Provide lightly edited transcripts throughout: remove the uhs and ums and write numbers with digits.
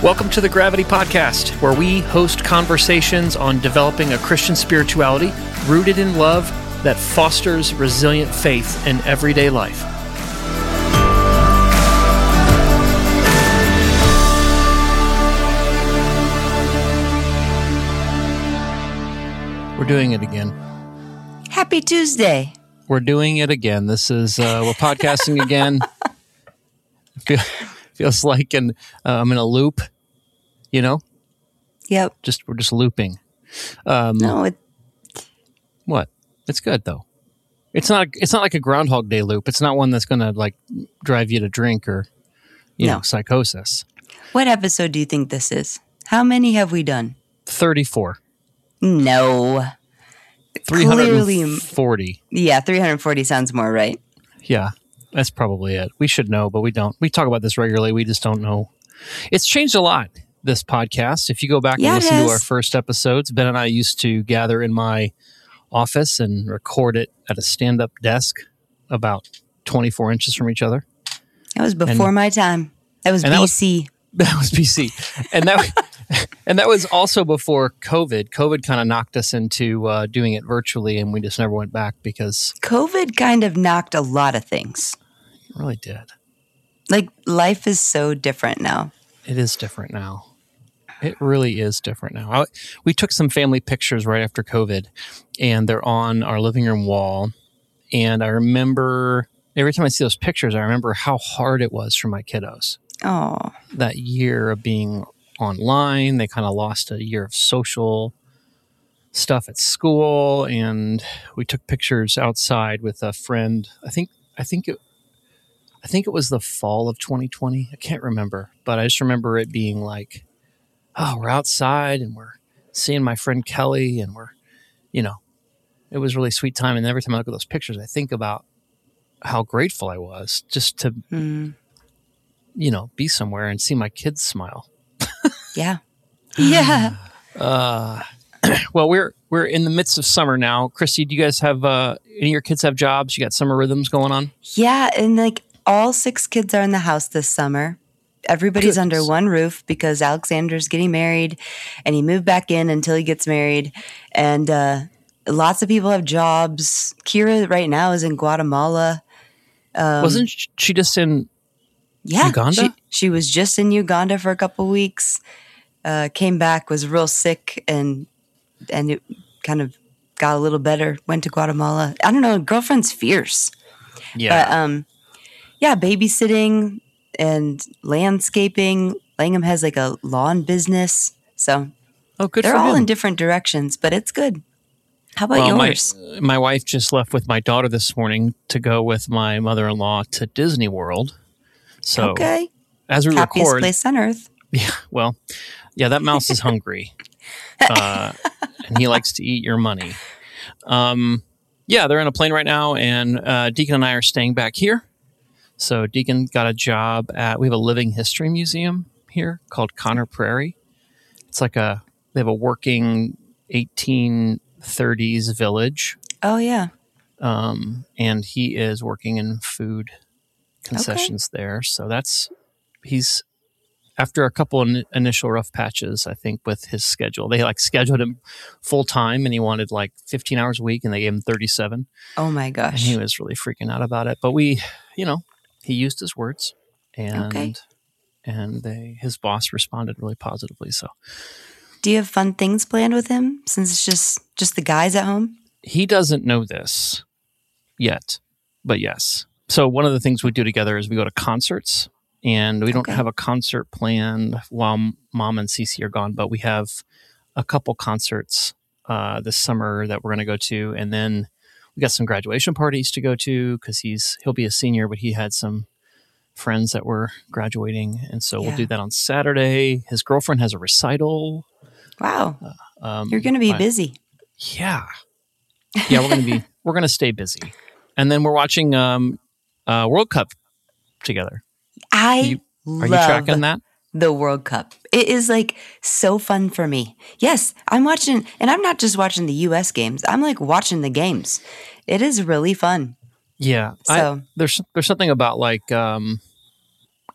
Welcome to the Gravity Podcast, where we host conversations on developing a Christian spirituality rooted in love that fosters resilient faith in everyday life. We're doing it again. Happy Tuesday. We're doing it again. This is, we're podcasting again. Feels like I'm in a loop, you know? Yep. We're just looping. What? It's good though. It's not like a Groundhog Day loop. It's not one that's going to like drive you to drink or, you know, psychosis. What episode do you think this is? How many have we done? 34. No. 340. Yeah, 340 sounds more right. Yeah, that's probably it. We should know, but we don't. We talk about this regularly. We just don't know. It's changed a lot, this podcast. If you go back and listen to our first episodes, Ben and I used to gather in my office and record it at a stand-up desk about 24 inches from each other. That was before my time. That was BC. That was BC. And that was also before COVID. COVID kind of knocked us into doing it virtually, and we just never went back because... COVID kind of knocked a lot of things. It really did. Like, life is so different now. It is different now. It really is different now. We took some family pictures right after COVID, and they're on our living room wall. And I remember, every time I see those pictures, I remember how hard it was for my kiddos. Oh. That year of being online, they kind of lost a year of social stuff at school, and we took pictures outside with a friend. I think it was the fall of 2020. I can't remember, but I just remember it being like, oh, we're outside and we're seeing my friend Kelly, and we're, you know, it was a really sweet time. And every time I look at those pictures, I think about how grateful I was just to, you know, be somewhere and see my kids smile. Yeah. Yeah. Well, we're in the midst of summer now. Christy, do you guys have any of your kids have jobs? You got summer rhythms going on? Yeah, and like all 6 kids are in the house this summer. Everybody's under one roof because Alexander's getting married, and he moved back in until he gets married. And lots of people have jobs. Kira right now is in Guatemala. Wasn't she just in Uganda? She was just in Uganda for a couple weeks. Came back, was real sick, and it kind of got a little better. Went to Guatemala. I don't know. Girlfriend's fierce. Yeah. But babysitting and landscaping. Langham has like a lawn business, so good. They're for all him. in different directions, but it's good. How about yours? My wife just left with my daughter this morning to go with my mother-in-law to Disney World. So as we happiest record, place on earth. Yeah, well, yeah, that mouse is hungry, and he likes to eat your money. Yeah, they're in a plane right now, and Deacon and I are staying back here. So Deacon got a job we have a living history museum here called Connor Prairie. It's like they have a working 1830s village. Oh, yeah. And he is working in food concessions there. So he's after a couple initial rough patches, I think, with his schedule. They scheduled him full time, and he wanted 15 hours a week, and they gave him 37. Oh my gosh. And he was really freaking out about it. But he used his words, and his boss responded really positively. So, do you have fun things planned with him since it's just the guys at home? He doesn't know this yet, but yes. So one of the things we do together is we go to concerts. And we don't have a concert planned while Mom and Cece are gone, but we have a couple concerts this summer that we're going to go to. And then we got some graduation parties to go to because he'll be a senior, but he had some friends that were graduating. And so we'll do that on Saturday. His girlfriend has a recital. Wow. You're going to be busy. Yeah. Yeah, we're going to stay busy. And then we're watching World Cup together. Are you tracking that? The World Cup. It is so fun for me. Yes, I'm watching, and I'm not just watching the U.S. games. I'm watching the games. It is really fun. Yeah. So there's something about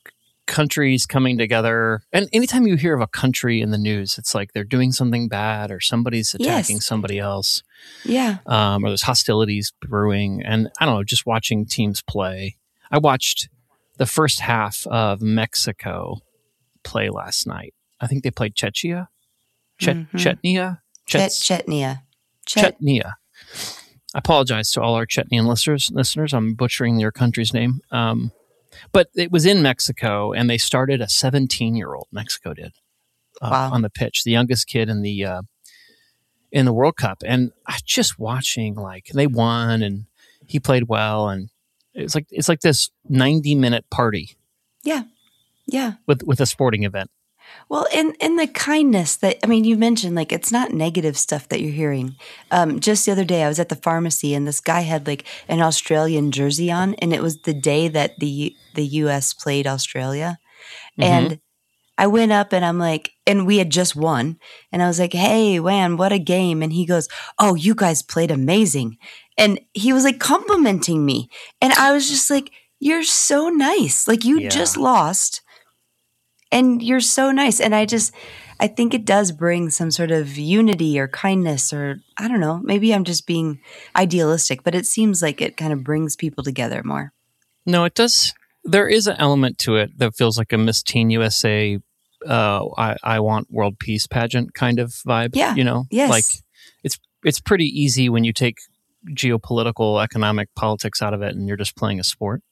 countries coming together. And anytime you hear of a country in the news, it's like they're doing something bad or somebody's attacking somebody else. Yeah. Or there's hostilities brewing. And I don't know, just watching teams play. I watched the first half of Mexico play last night. I think they played Czechia. Chetnia. Chetnia. I apologize to all our Chetnian listeners. I'm butchering your country's name. But it was in Mexico, and they started a 17-year-old. Mexico did on the pitch, the youngest kid in the World Cup. And I just watching, like, they won, and he played well, and it's like this 90-minute party. Yeah, yeah. With a sporting event. Well, and the kindness that, I mean, you mentioned, like, it's not negative stuff that you're hearing. Just the other day, I was at the pharmacy, and this guy had, like, an Australian jersey on, and it was the day that the U.S. played Australia. Mm-hmm. And I went up, and I'm like, and we had just won, and I was like, hey, Wan, what a game. And he goes, oh, you guys played amazing. And he was, like, complimenting me. And I was just like, you're so nice. Like, you just lost. And you're so nice. And I think it does bring some sort of unity or kindness, or I don't know, maybe I'm just being idealistic, but it seems like it kind of brings people together more. No, it does. There is an element to it that feels like a Miss Teen USA, I want world peace pageant kind of vibe. Yeah. You know, yes. Like it's pretty easy when you take geopolitical, economic politics out of it and you're just playing a sport.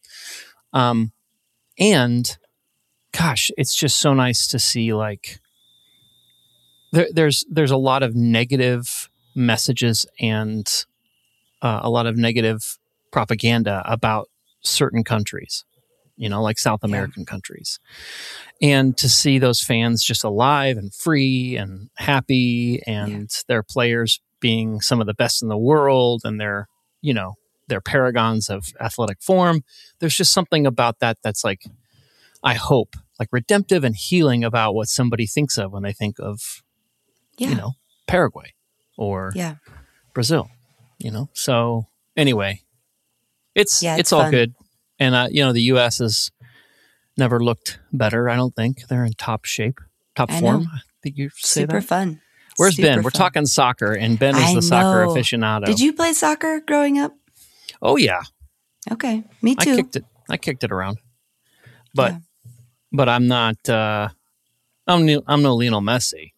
And gosh, it's just so nice to see, like, there's a lot of negative messages and a lot of negative propaganda about certain countries, you know, like South American countries. And to see those fans just alive and free and happy, and their players being some of the best in the world, and they're paragons of athletic form. There's just something about that that's like, I hope, like, redemptive and healing about what somebody thinks of when they think of, you know, Paraguay or Brazil, you know? So anyway, it's all fun. Good. And, you know, the U.S. has never looked better, I don't think. They're in top shape, top form. I think you say Super that. fun. Where's Super Ben? fun. We're talking soccer, and Ben is the soccer aficionado. Did you play soccer growing up? Oh, yeah. Okay. Me too. I kicked it around. But I'm not, I'm no Lionel Messi.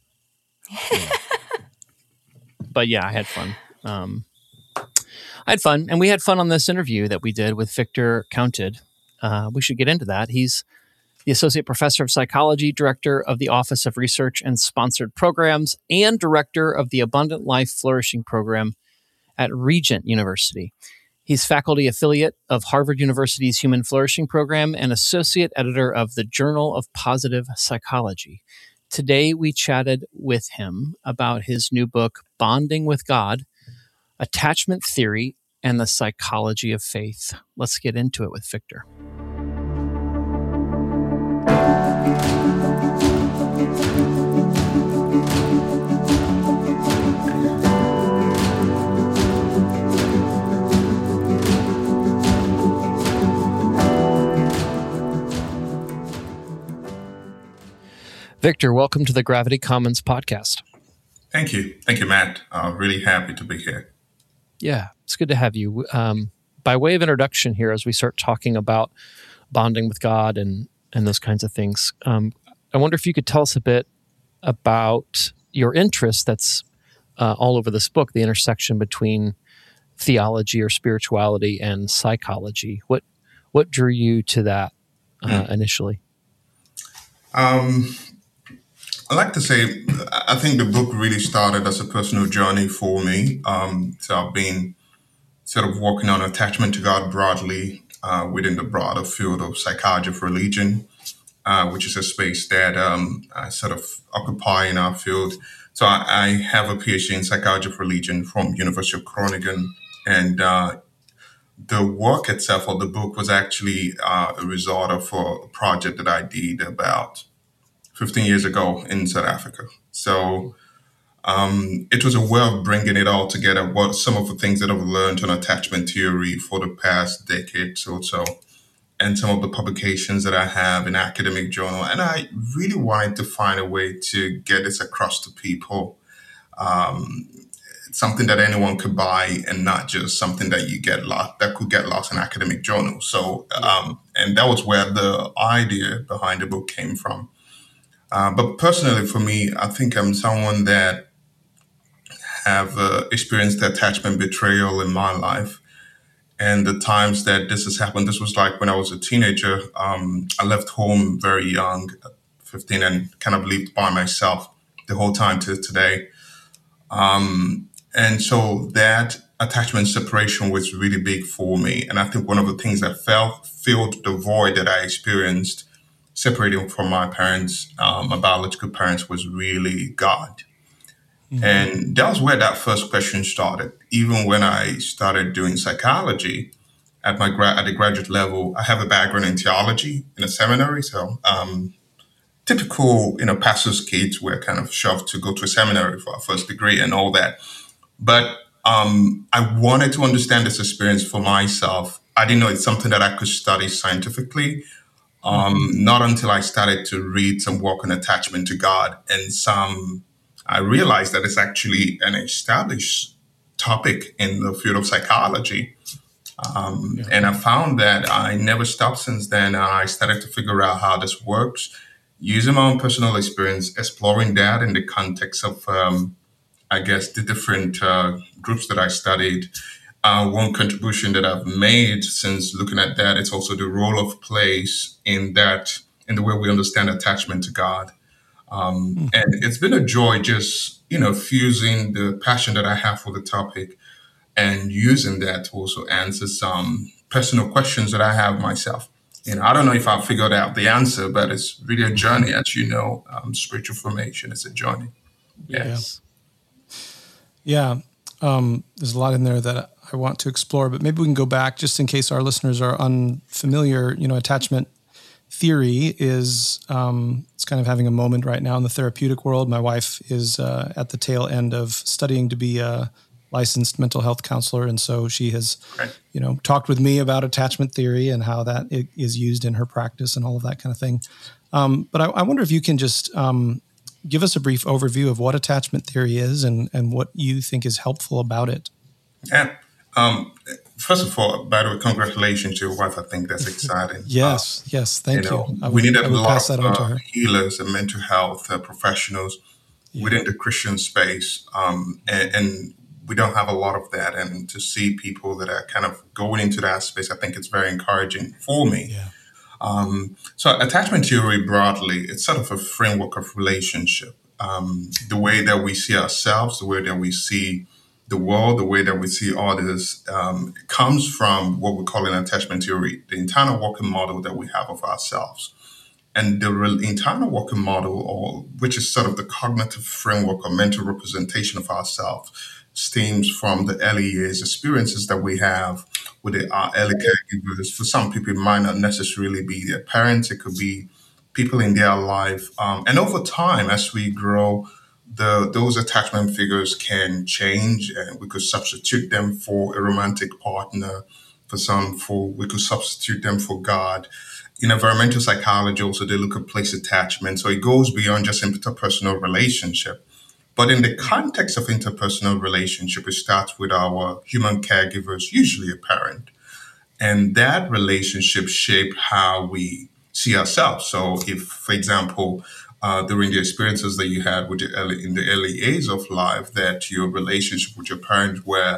But yeah, I had fun. And we had fun on this interview that we did with Victor Counted. We should get into that. He's the Associate Professor of Psychology, Director of the Office of Research and Sponsored Programs, and Director of the Abundant Life Flourishing Program at Regent University. He's faculty affiliate of Harvard University's Human Flourishing Program and associate editor of the Journal of Positive Psychology. Today, we chatted with him about his new book, Bonding with God, Attachment Theory and the Psychology of Faith. Let's get into it with Victor. Victor, welcome to the Gravity Commons podcast. Thank you. Thank you, Matt. Really happy to be here. Yeah, it's good to have you. By way of introduction here, as we start talking about bonding with God and those kinds of things, I wonder if you could tell us a bit about your interest that's all over this book, the intersection between theology or spirituality and psychology. What drew you to that initially? I like to say, I think the book really started as a personal journey for me. So I've been sort of working on attachment to God broadly within the broader field of psychology of religion, which is a space that I sort of occupy in our field. So I have a PhD in psychology of religion from University of Groningen. And the work itself, or the book, was actually a result of a project that I did about 15 years ago in South Africa. So it was a way of bringing it all together, what some of the things that I've learned on attachment theory for the past decade or so. and some of the publications that I have in academic journal. And I really wanted to find a way to get this across to people. It's something that anyone could buy and not just something that you get lost, that could get lost in academic journals. So, and that was where the idea behind the book came from. But personally, for me, I think I'm someone that have experienced attachment betrayal in my life. And the times that this has happened, this was like when I was a teenager. I left home very young, 15, and kind of lived by myself the whole time to today. And so that attachment separation was really big for me. And I think one of the things that filled the void that I experienced separating from my parents, my biological parents, was really God. And that was where that first question started. Even when I started doing psychology at at the graduate level, I have a background in theology in a seminary. So typical, pastors' kids were kind of shoved to go to a seminary for a first degree and all that. But I wanted to understand this experience for myself. I didn't know it's something that I could study scientifically. Not until I started to read some work on attachment to God and I realized that it's actually an established topic in the field of psychology. And I found that I never stopped since then. I started to figure out how this works, using my own personal experience, exploring that in the context of, I guess, the different groups that I studied. One contribution that I've made since looking at that is also the role of place in the way we understand attachment to God. And it's been a joy just, fusing the passion that I have for the topic and using that to also answer some personal questions that I have myself. I don't know if I've figured out the answer, but it's really a journey, as you know. Spiritual formation is a journey. Yes. Yeah. There's a lot in there that I want to explore, but maybe we can go back just in case our listeners are unfamiliar. Attachment theory is it's kind of having a moment right now in the therapeutic world. My wife is at the tail end of studying to be a licensed mental health counselor, and so she has, talked with me about attachment theory and how that is used in her practice and all of that kind of thing. But I wonder if you can just give us a brief overview of what attachment theory is and what you think is helpful about it. Yeah. First of all, by the way, congratulations to your wife. I think that's exciting. Yes, thank you. We needed a lot of healers and mental health professionals within the Christian space, and we don't have a lot of that. And to see people that are kind of going into that space, I think it's very encouraging for me. Yeah. So attachment theory broadly, it's sort of a framework of relationship. The way that we see ourselves, the way that we see the world, the way that we see others, comes from what we call in attachment theory, the internal working model that we have of ourselves. And the internal working model, which is sort of the cognitive framework or mental representation of ourselves, stems from the early years experiences that we have with our early caregivers. For some people, it might not necessarily be their parents. It could be people in their life. And over time, as we grow, those attachment figures can change, and we could substitute them for a romantic partner. We could substitute them for God. In environmental psychology, also they look at place attachment. So it goes beyond just interpersonal relationship. But in the context of interpersonal relationship, it starts with our human caregivers, usually a parent. And that relationship shapes how we see ourselves. So if, for example, during the experiences that you had in the early age of life, that your relationship with your parents were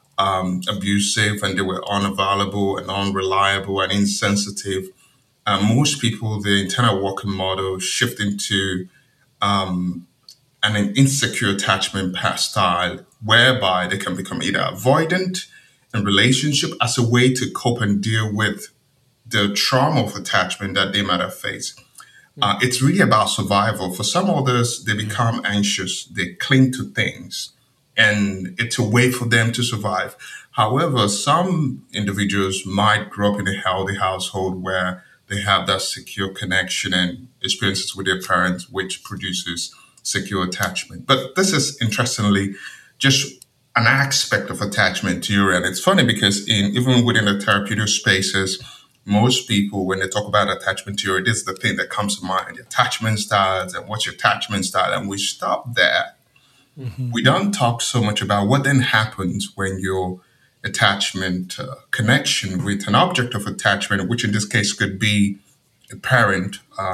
abusive and they were unavailable and unreliable and insensitive, most people, the internal working model shift into an insecure attachment style, whereby they can become either avoidant in relationship as a way to cope and deal with the trauma of attachment that they might have faced. It's really about survival. For some others, they become anxious, they cling to things, and it's a way for them to survive. However, some individuals might grow up in a healthy household where they have that secure connection and experiences with their parents, which produces secure attachment. But this is, interestingly, just an aspect of attachment theory. And it's funny because even within the therapeutic spaces, most people, when they talk about attachment theory, this is the thing that comes to mind: attachment styles and what's your attachment style, and we stop there. Mm-hmm. We don't talk so much about what then happens when your attachment connection with an object of attachment, which in this case could be a parent,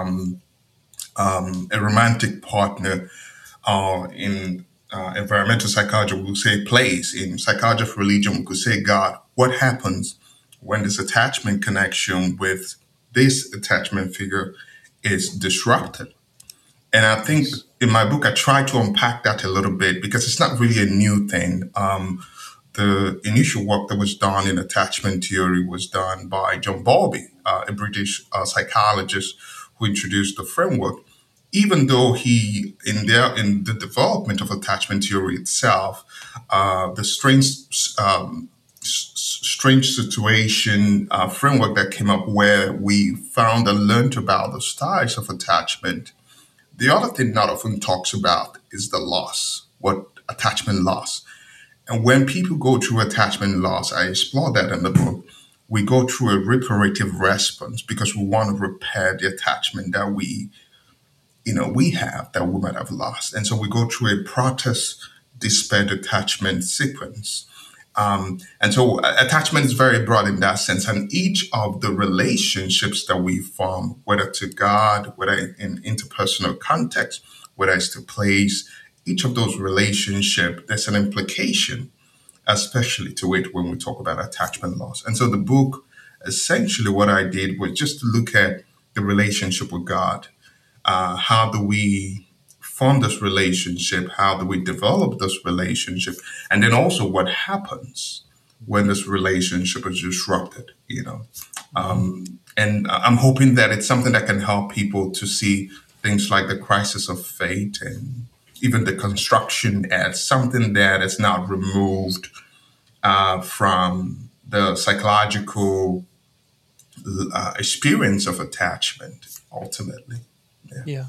a romantic partner, in environmental psychology, we would say place. In psychology of religion, we could say God. What happens when this attachment connection with this attachment figure is disrupted? And I think in my book, I try to unpack that a little bit because it's not really a new thing. The initial work that was done in attachment theory was done by John Bowlby, a British psychologist who introduced the framework. Even though he, in the development of attachment theory itself, the strange situation framework that came up where we found and learned about the styles of attachment, the other thing not often talks about is the loss, what attachment loss. And when people go through attachment loss, I explore that in the book, we go through a reparative response because we want to repair the attachment that we have that we might have lost. And so we go through a protest, despair, detachment sequence. And so attachment is very broad in that sense. And each of the relationships that we form, whether to God, whether in interpersonal context, whether it's to place, each of those relationships, there's an implication, especially to it when we talk about attachment loss. And so the book, essentially what I did was just to look at the relationship with God. How do we form this relationship? How do we develop this relationship? And then also what happens when this relationship is disrupted, And I'm hoping that it's something that can help people to see things like the crisis of faith and even the construction as something that is not removed from the psychological experience of attachment, ultimately. Yeah.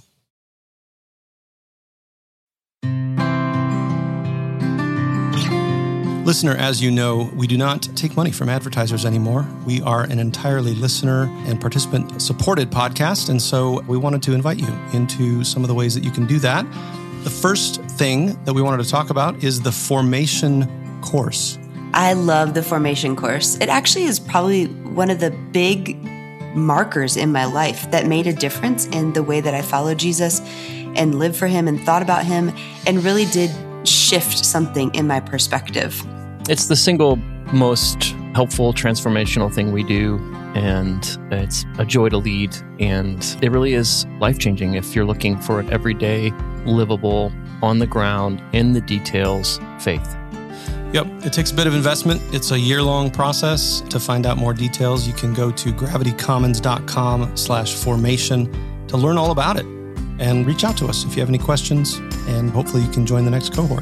Listener, as you know, we do not take money from advertisers anymore. We are an entirely listener and participant supported podcast. And so we wanted to invite you into some of the ways that you can do that. The first thing that we wanted to talk about is the formation course. I love the formation course. It actually is probably one of the big markers in my life that made a difference in the way that I followed Jesus and lived for him and thought about him and really did shift something in my perspective. It's the single most helpful transformational thing we do, and it's a joy to lead, and it really is life-changing if you're looking for an everyday, livable, on the ground, in the details faith. Yep, it takes a bit of investment. It's a year-long process. To find out more details, you can go to gravitycommons.com/formation to learn all about it. And reach out to us if you have any questions, and hopefully you can join the next cohort.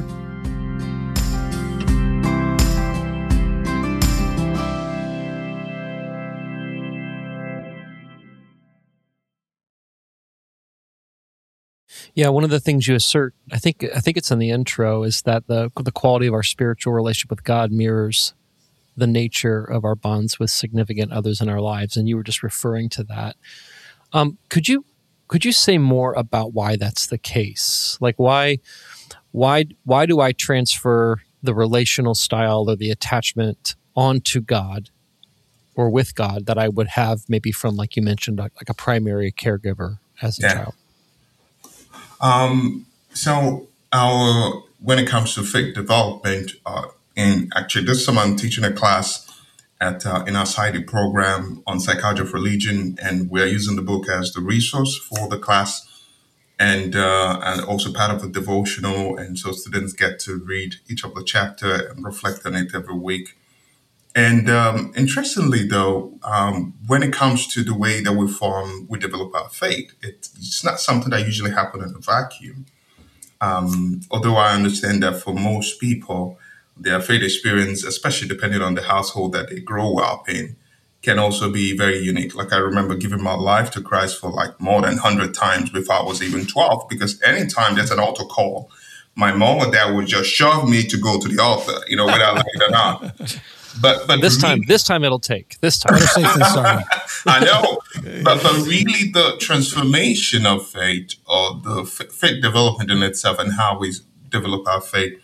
Yeah, one of the things you assert, I think it's in the intro, is that the quality of our spiritual relationship with God mirrors the nature of our bonds with significant others in our lives, and you were just referring to that. Could you say more about why that's the case? Like why do I transfer the relational style or the attachment onto God or with God that I would have maybe from, like you mentioned, like a primary caregiver as a child? So when it comes to faith development, and actually this summer I'm teaching a class in our Society program on psychology of religion, and we're using the book as the resource for the class, and also part of the devotional, and so students get to read each of the chapter and reflect on it every week. And interestingly, though, when it comes to the way that we develop our faith, it's not something that usually happens in a vacuum. Although I understand that for most people, their faith experience, especially depending on the household that they grow up in, can also be very unique. Like I remember giving my life to Christ for like more than 100 times before I was even 12, because anytime there's an altar call, my mom or dad would just shove me to go to the altar, whether I like it or not. But this time it'll take. This time. Better safe than sorry. I know, but really the transformation of faith, or the faith development in itself, and how we develop our faith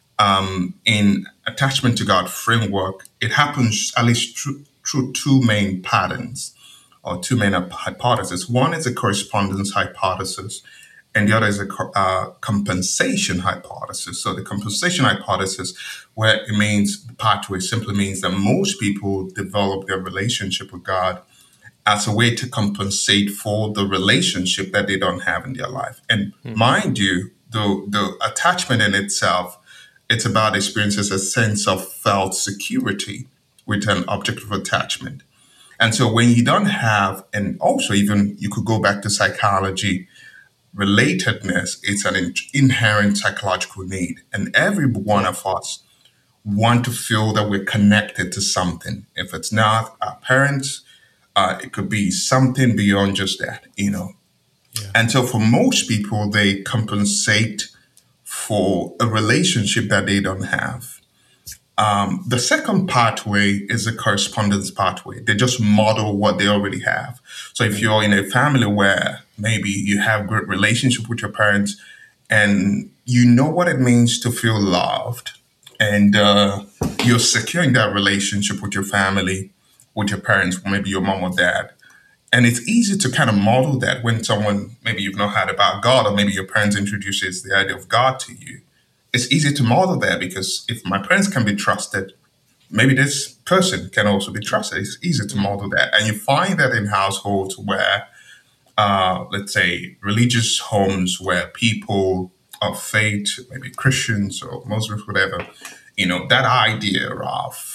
in attachment to God framework, it happens at least through two main patterns, or two main hypotheses. One is a correspondence hypothesis, and the other is a compensation hypothesis. So the compensation hypothesis, where it means the pathway simply means that most people develop their relationship with God as a way to compensate for the relationship that they don't have in their life. And mind you, the attachment in itself, it's about experiences a sense of felt security with an object of attachment. And so when you don't have, and also even you could go back to psychology, relatedness, it's an inherent psychological need. And every one of us want to feel that we're connected to something. If it's not our parents, it could be something beyond just that, Yeah. And so for most people, they compensate for a relationship that they don't have. The second pathway is a correspondence pathway. They just model what they already have. So if you're in a family where maybe you have great relationship with your parents, and you know what it means to feel loved, and you're securing that relationship with your family, with your parents, maybe your mom or dad, and it's easy to kind of model that when someone, maybe you've not heard about God, or maybe your parents introduces the idea of God to you. It's easy to model that, because if my parents can be trusted, maybe this person can also be trusted. It's easy to model that. And you find that in households where, let's say, religious homes where people of faith, maybe Christians or Muslims, whatever, that idea of,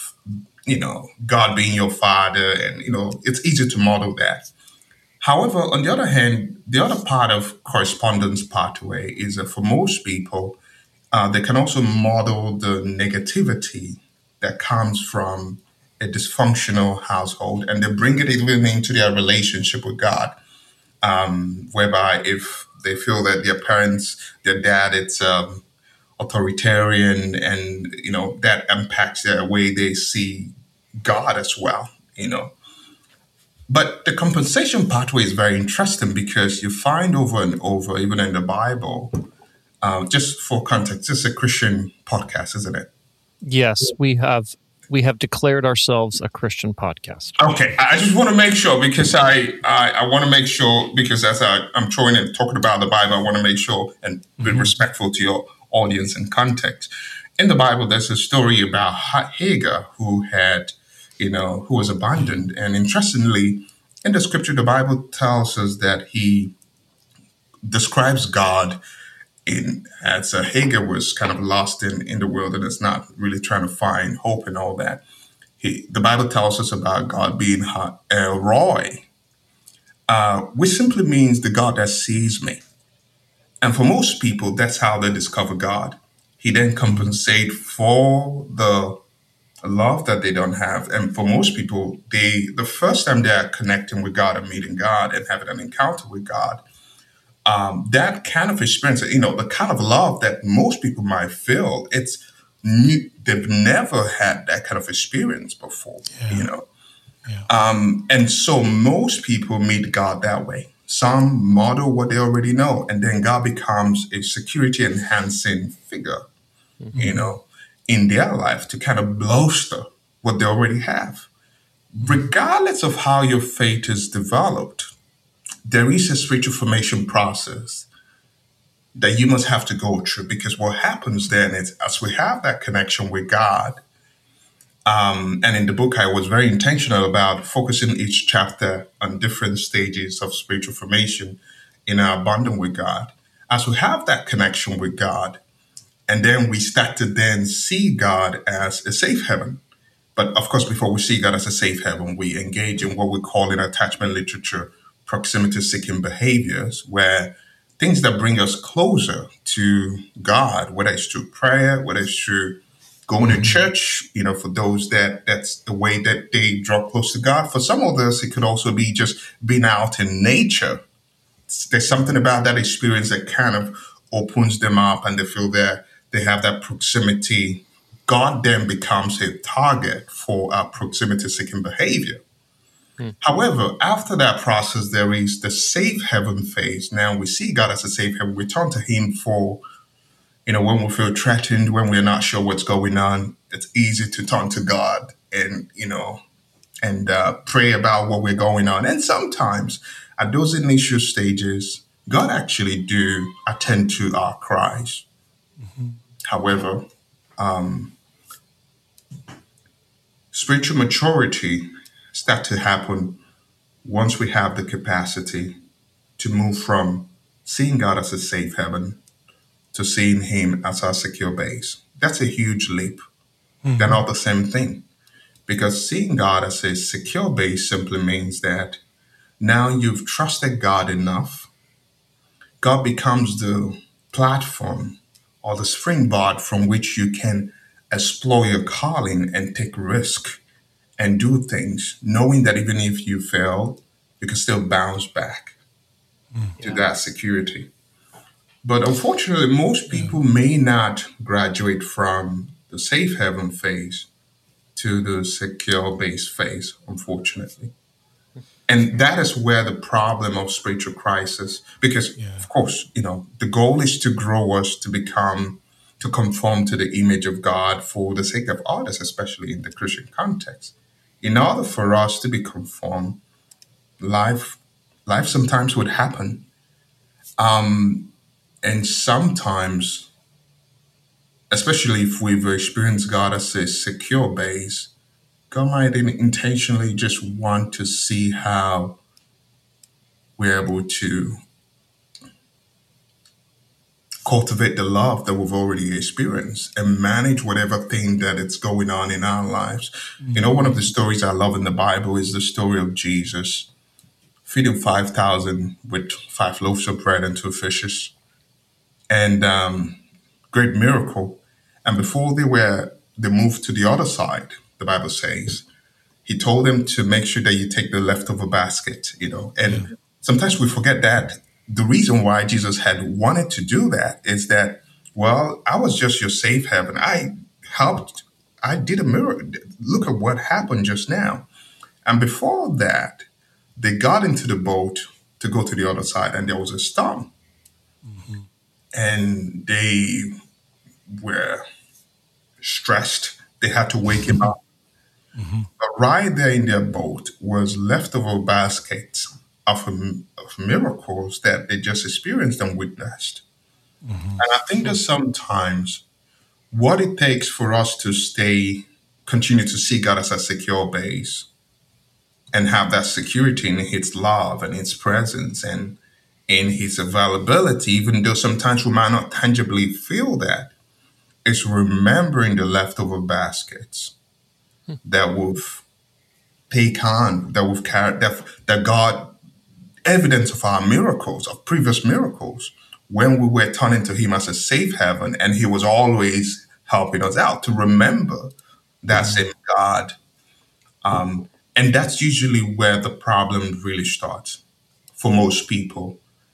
God being your father, and, it's easy to model that. However, on the other hand, the other part of correspondence pathway is that for most people, they can also model the negativity that comes from a dysfunctional household, and they bring it even into their relationship with God, whereby if they feel that their parents, their dad, it's authoritarian, and that impacts their way they see God as well. But the compensation pathway is very interesting, because you find over and over, even in the Bible, just for context, this is a Christian podcast, isn't it? Yes, we have declared ourselves a Christian podcast. Okay, I just want to make sure, because I want to make sure, because as I'm throwing and talking about the Bible, I want to make sure and be respectful to your audience and context. In the Bible, there's a story about Hagar who was abandoned, and interestingly, in the scripture, the Bible tells us that he describes God as Hagar was kind of lost in the wilderness, not really trying to find hope and all that. The Bible tells us about God being El Roi, which simply means the God that sees me. And for most people, that's how they discover God. He then compensates for the love that they don't have. And for most people, the first time they're connecting with God and meeting God and having an encounter with God, that kind of experience, the kind of love that most people might feel, they've never had that kind of experience before, And so most people meet God that way. Some model what they already know, and then God becomes a security enhancing figure, in their life to kind of bolster what they already have. Regardless of how your faith is developed, there is a spiritual formation process that you must have to go through, because what happens then is, as we have that connection with God, and in the book, I was very intentional about focusing each chapter on different stages of spiritual formation in our bonding with God. As we have that connection with God, and then we start to then see God as a safe haven. But of course, before we see God as a safe haven, we engage in what we call in attachment literature proximity-seeking behaviors, where things that bring us closer to God, whether it's through prayer, whether it's through going to church, for those that's the way that they draw close to God. For some of us, it could also be just being out in nature. There's something about that experience that kind of opens them up, and they feel that they have that proximity. God then becomes a target for our proximity-seeking behavior. However, after that process, there is the safe heaven phase. Now we see God as a safe heaven. We turn to Him for, when we feel threatened, when we're not sure what's going on. It's easy to turn to God and, pray about what we're going on. And sometimes at those initial stages, God actually do attend to our cries. However, spiritual maturity start to happen once we have the capacity to move from seeing God as a safe haven to seeing Him as our secure base. That's a huge leap. They're not the same thing. Because seeing God as a secure base simply means that now you've trusted God enough. God becomes the platform or the springboard from which you can explore your calling and take risk and do things, knowing that even if you fail, you can still bounce back to that security. But unfortunately, most people may not graduate from the safe haven phase to the secure base phase, unfortunately. And that is where the problem of spiritual crisis, because of course, the goal is to grow us to conform to the image of God for the sake of others, especially in the Christian context. In order for us to be conformed, life sometimes would happen. And sometimes, especially if we've experienced God as a secure base, God might intentionally just want to see how we're able to cultivate the love that we've already experienced and manage whatever thing that is going on in our lives. One of the stories I love in the Bible is the story of Jesus feeding 5,000 with 5 loaves of bread and 2 fishes. And great miracle. And before they moved to the other side, the Bible says, He told them to make sure that you take the leftover basket, And sometimes we forget that the reason why Jesus had wanted to do that is that, well, I was just your safe haven. I helped. I did a miracle. Look at what happened just now. And before that, they got into the boat to go to the other side, and there was a storm. And they were stressed. They had to wake him up. But right there in their boat was leftover baskets of miracles that they just experienced and witnessed. And I think that sometimes what it takes for us to continue to see God as a secure base and have that security in His love and His presence and in His availability, even though sometimes we might not tangibly feel that, is remembering the leftover baskets that we've taken, that we've carried, that God, evidence of our miracles, of previous miracles, when we were turning to Him as a safe haven, and He was always helping us out, to remember that same God. And that's usually where the problem really starts for most people.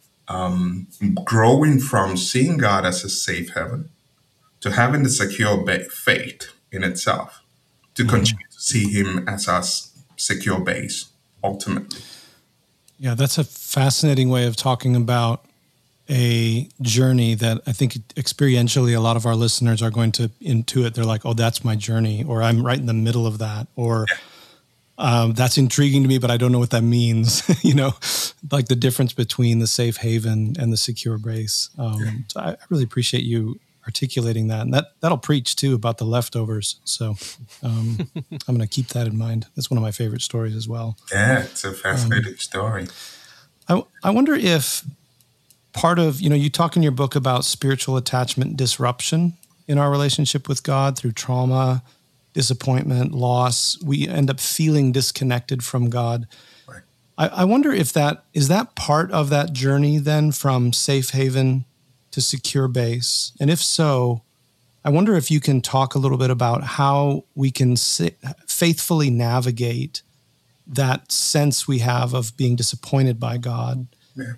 Growing from seeing God as a safe haven to having the secure faith in itself, to continue to see Him as our secure base, ultimately. Yeah, that's a fascinating way of talking about a journey that I think experientially a lot of our listeners are going to intuit. They're like, oh, that's my journey, or I'm right in the middle of that, or that's intriguing to me, but I don't know what that means. Like the difference between the safe haven and the secure base. So I really appreciate you articulating that. And that'll preach too about the leftovers. So I'm going to keep that in mind. That's one of my favorite stories as well. Yeah, it's a fascinating story. I wonder if part of, you talk in your book about spiritual attachment disruption in our relationship with God through trauma, disappointment, loss. We end up feeling disconnected from God. Right. I wonder if is that part of that journey then from safe haven to secure base? And if so, I wonder if you can talk a little bit about how we can faithfully navigate that sense we have of being disappointed by God,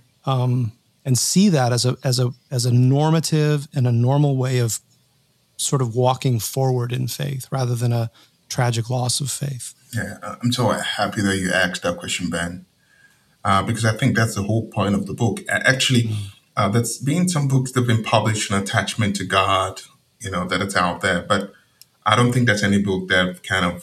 and see that as a normative and a normal way of sort of walking forward in faith, rather than a tragic loss of faith. Yeah, I'm so happy that you asked that question, Ben, because I think that's the whole point of the book. Actually, there's been some books that have been published on attachment to God, that it's out there, but I don't think there's any book that kind of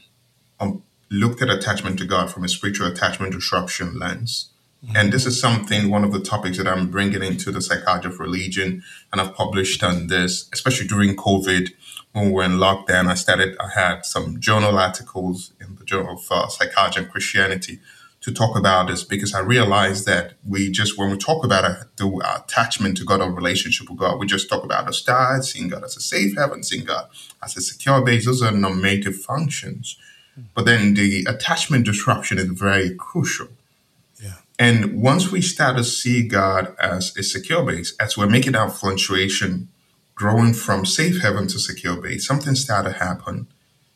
looked at attachment to God from a spiritual attachment disruption lens. And this is one of the topics that I'm bringing into the psychology of religion. And I've published on this, especially during COVID, when we were in lockdown. I had some journal articles in the Journal of Psychology and Christianity to talk about this, because I realized that when we talk about the attachment to God or relationship with God, we just talk about the stars, seeing God as a safe haven, seeing God as a secure base. Those are normative functions. But then the attachment disruption is very crucial. Yeah. And once we start to see God as a secure base, as we're making our fluctuation, growing from safe haven to secure base, something started to happen.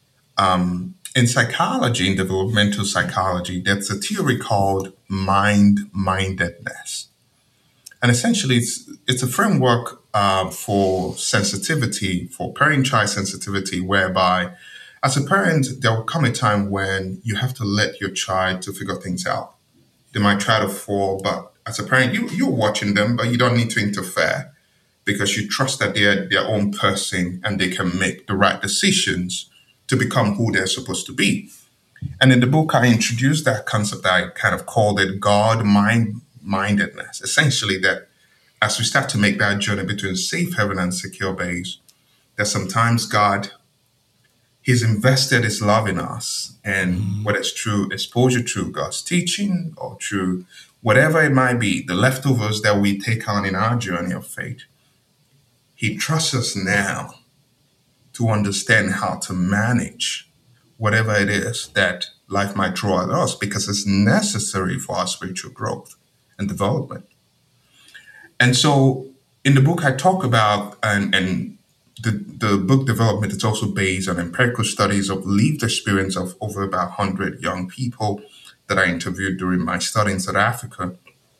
In psychology, in developmental psychology, there's a theory called mind-mindedness. And essentially, it's a framework for sensitivity, for parent-child sensitivity, whereby as a parent, there will come a time when you have to let your child to figure things out. They might try to fall, but as a parent, you're watching them, but you don't need to interfere, because you trust that they're their own person and they can make the right decisions to become who they're supposed to be. And in the book, I introduced that concept. I kind of called it God mindedness. Essentially, that as we start to make that journey between safe haven and secure base, that sometimes God, He's invested His love in us. And whether it's through exposure to God's teaching or through whatever it might be, the leftovers that we take on in our journey of faith, He trusts us now to understand how to manage whatever it is that life might throw at us, because it's necessary for our spiritual growth and development. And so in the book, I talk about, and the book development is also based on empirical studies of lived experience of over about 100 young people that I interviewed during my study in South Africa.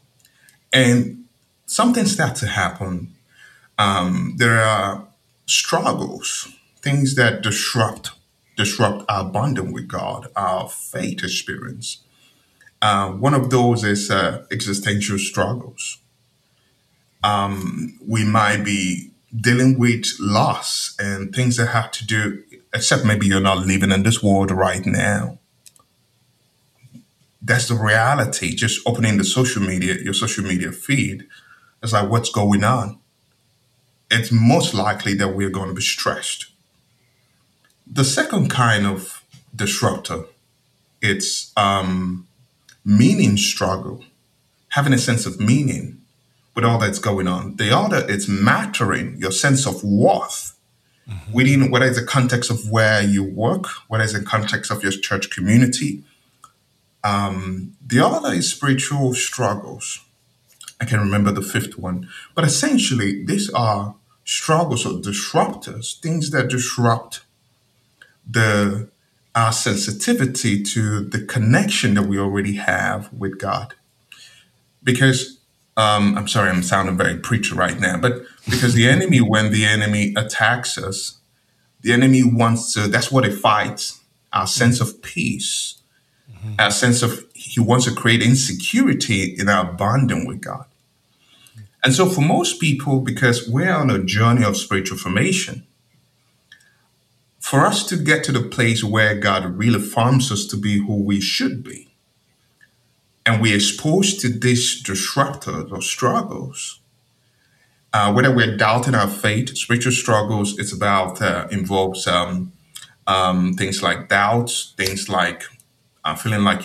And something starts to happen. There are struggles, things that disrupt our bonding with God, our faith experience. One of those is existential struggles. We might be dealing with loss and things that have to do, except maybe you're not living in this world right now. That's the reality. Just opening your social media feed, it's like, what's going on? It's most likely that we're going to be stressed. The second kind of disruptor, it's meaning struggle, having a sense of meaning with all that's going on. The other, it's mattering, your sense of worth, within, whether it's the context of where you work, whether it's the context of your church community. The other is spiritual struggles. I can remember the fifth one. But essentially, these are struggles or disruptors, things that disrupt our sensitivity to the connection that we already have with God. Because I'm sorry, I'm sounding very preacher right now, but because the enemy, when the enemy attacks us, the enemy wants to, that's what it fights, our sense of peace, our sense of, he wants to create insecurity in our bonding with God. And so for most people, because we're on a journey of spiritual formation, for us to get to the place where God really forms us to be who we should be, and we're exposed to these disruptors or struggles, whether we're doubting our faith, spiritual struggles, it's about, involves things like doubts, things like feeling like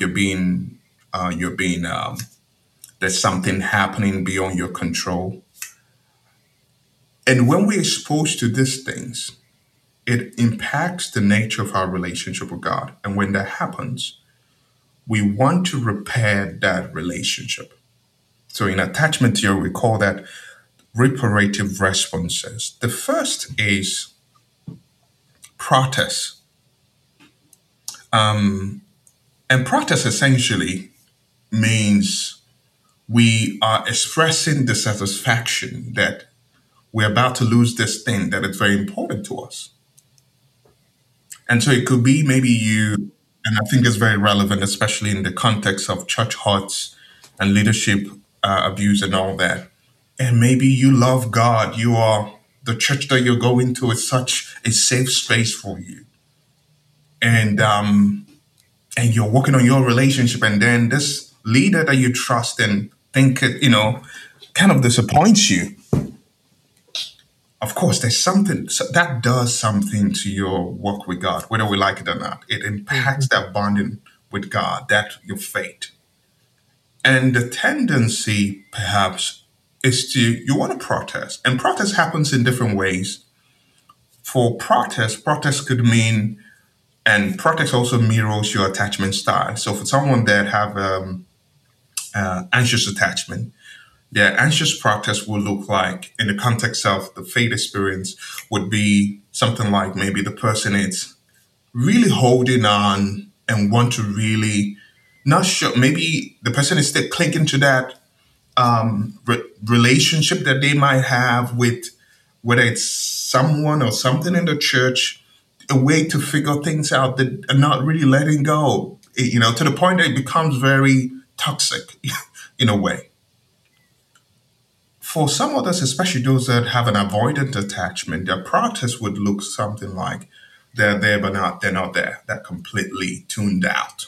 there's something happening beyond your control. And when we're exposed to these things, it impacts the nature of our relationship with God. And when that happens, we want to repair that relationship. So in attachment theory, we call that reparative responses. The first is protest. And protest essentially means we are expressing dissatisfaction that we're about to lose this thing that is very important to us. And so it could be maybe you, and I think it's very relevant, especially in the context of church hurts and leadership abuse and all that. And maybe you love God. You are the church that you're going to is such a safe space for you, and you're working on your relationship, and then this leader that you trust and think kind of disappoints you. Of course, there's something that does something to your work with God, whether we like it or not. It impacts that bonding with God, that your faith. And the tendency, perhaps, is you want to protest. And protest happens in different ways. For protest could mean, and protest also mirrors your attachment style. So for someone that have anxious attachment, their anxious protest will look like, in the context of the faith experience, would be something like maybe the person is really holding on and want to really not sure. Maybe the person is still clinging to that relationship that they might have with whether it's someone or something in the church, a way to figure things out that are not really letting go, to the point that it becomes very toxic in a way. For some others, especially those that have an avoidant attachment, their protest would look something like they're there, but they're not there. They're completely tuned out.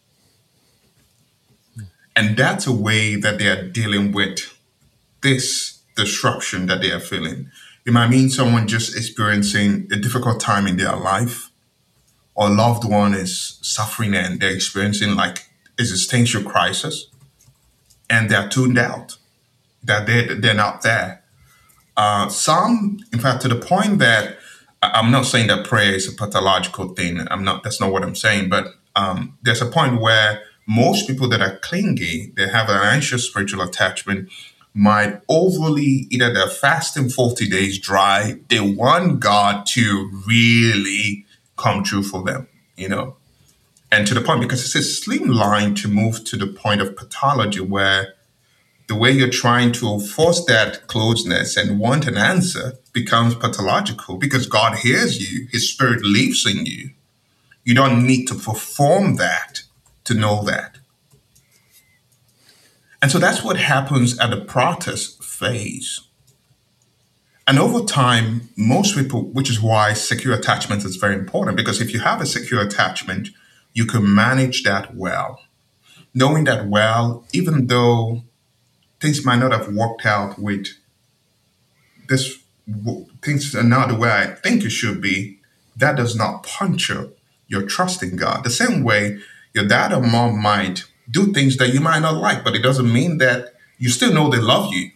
And that's a way that they are dealing with this disruption that they are feeling. It might mean someone just experiencing a difficult time in their life, or a loved one is suffering and they're experiencing like existential crisis, and they're tuned out, that they're not there. Some, in fact, to the point that I'm not saying that prayer is a pathological thing. That's not what I'm saying. But there's a point where most people that are clingy, they have an anxious spiritual attachment, might overly, either they're fasting 40 days dry, they want God to really come true for them, And to the point, because it's a slim line to move to the point of pathology where the way you're trying to force that closeness and want an answer becomes pathological, because God hears you, His Spirit lives in you. You don't need to perform that to know that. And so that's what happens at the protest phase. And over time, most people, which is why secure attachment is very important, because if you have a secure attachment, you can manage that well. Knowing that well, even though things might not have worked out with this, things are not the way I think it should be, that does not puncture your trust in God. The same way your dad or mom might do things that you might not like, but it doesn't mean that you still know they love you,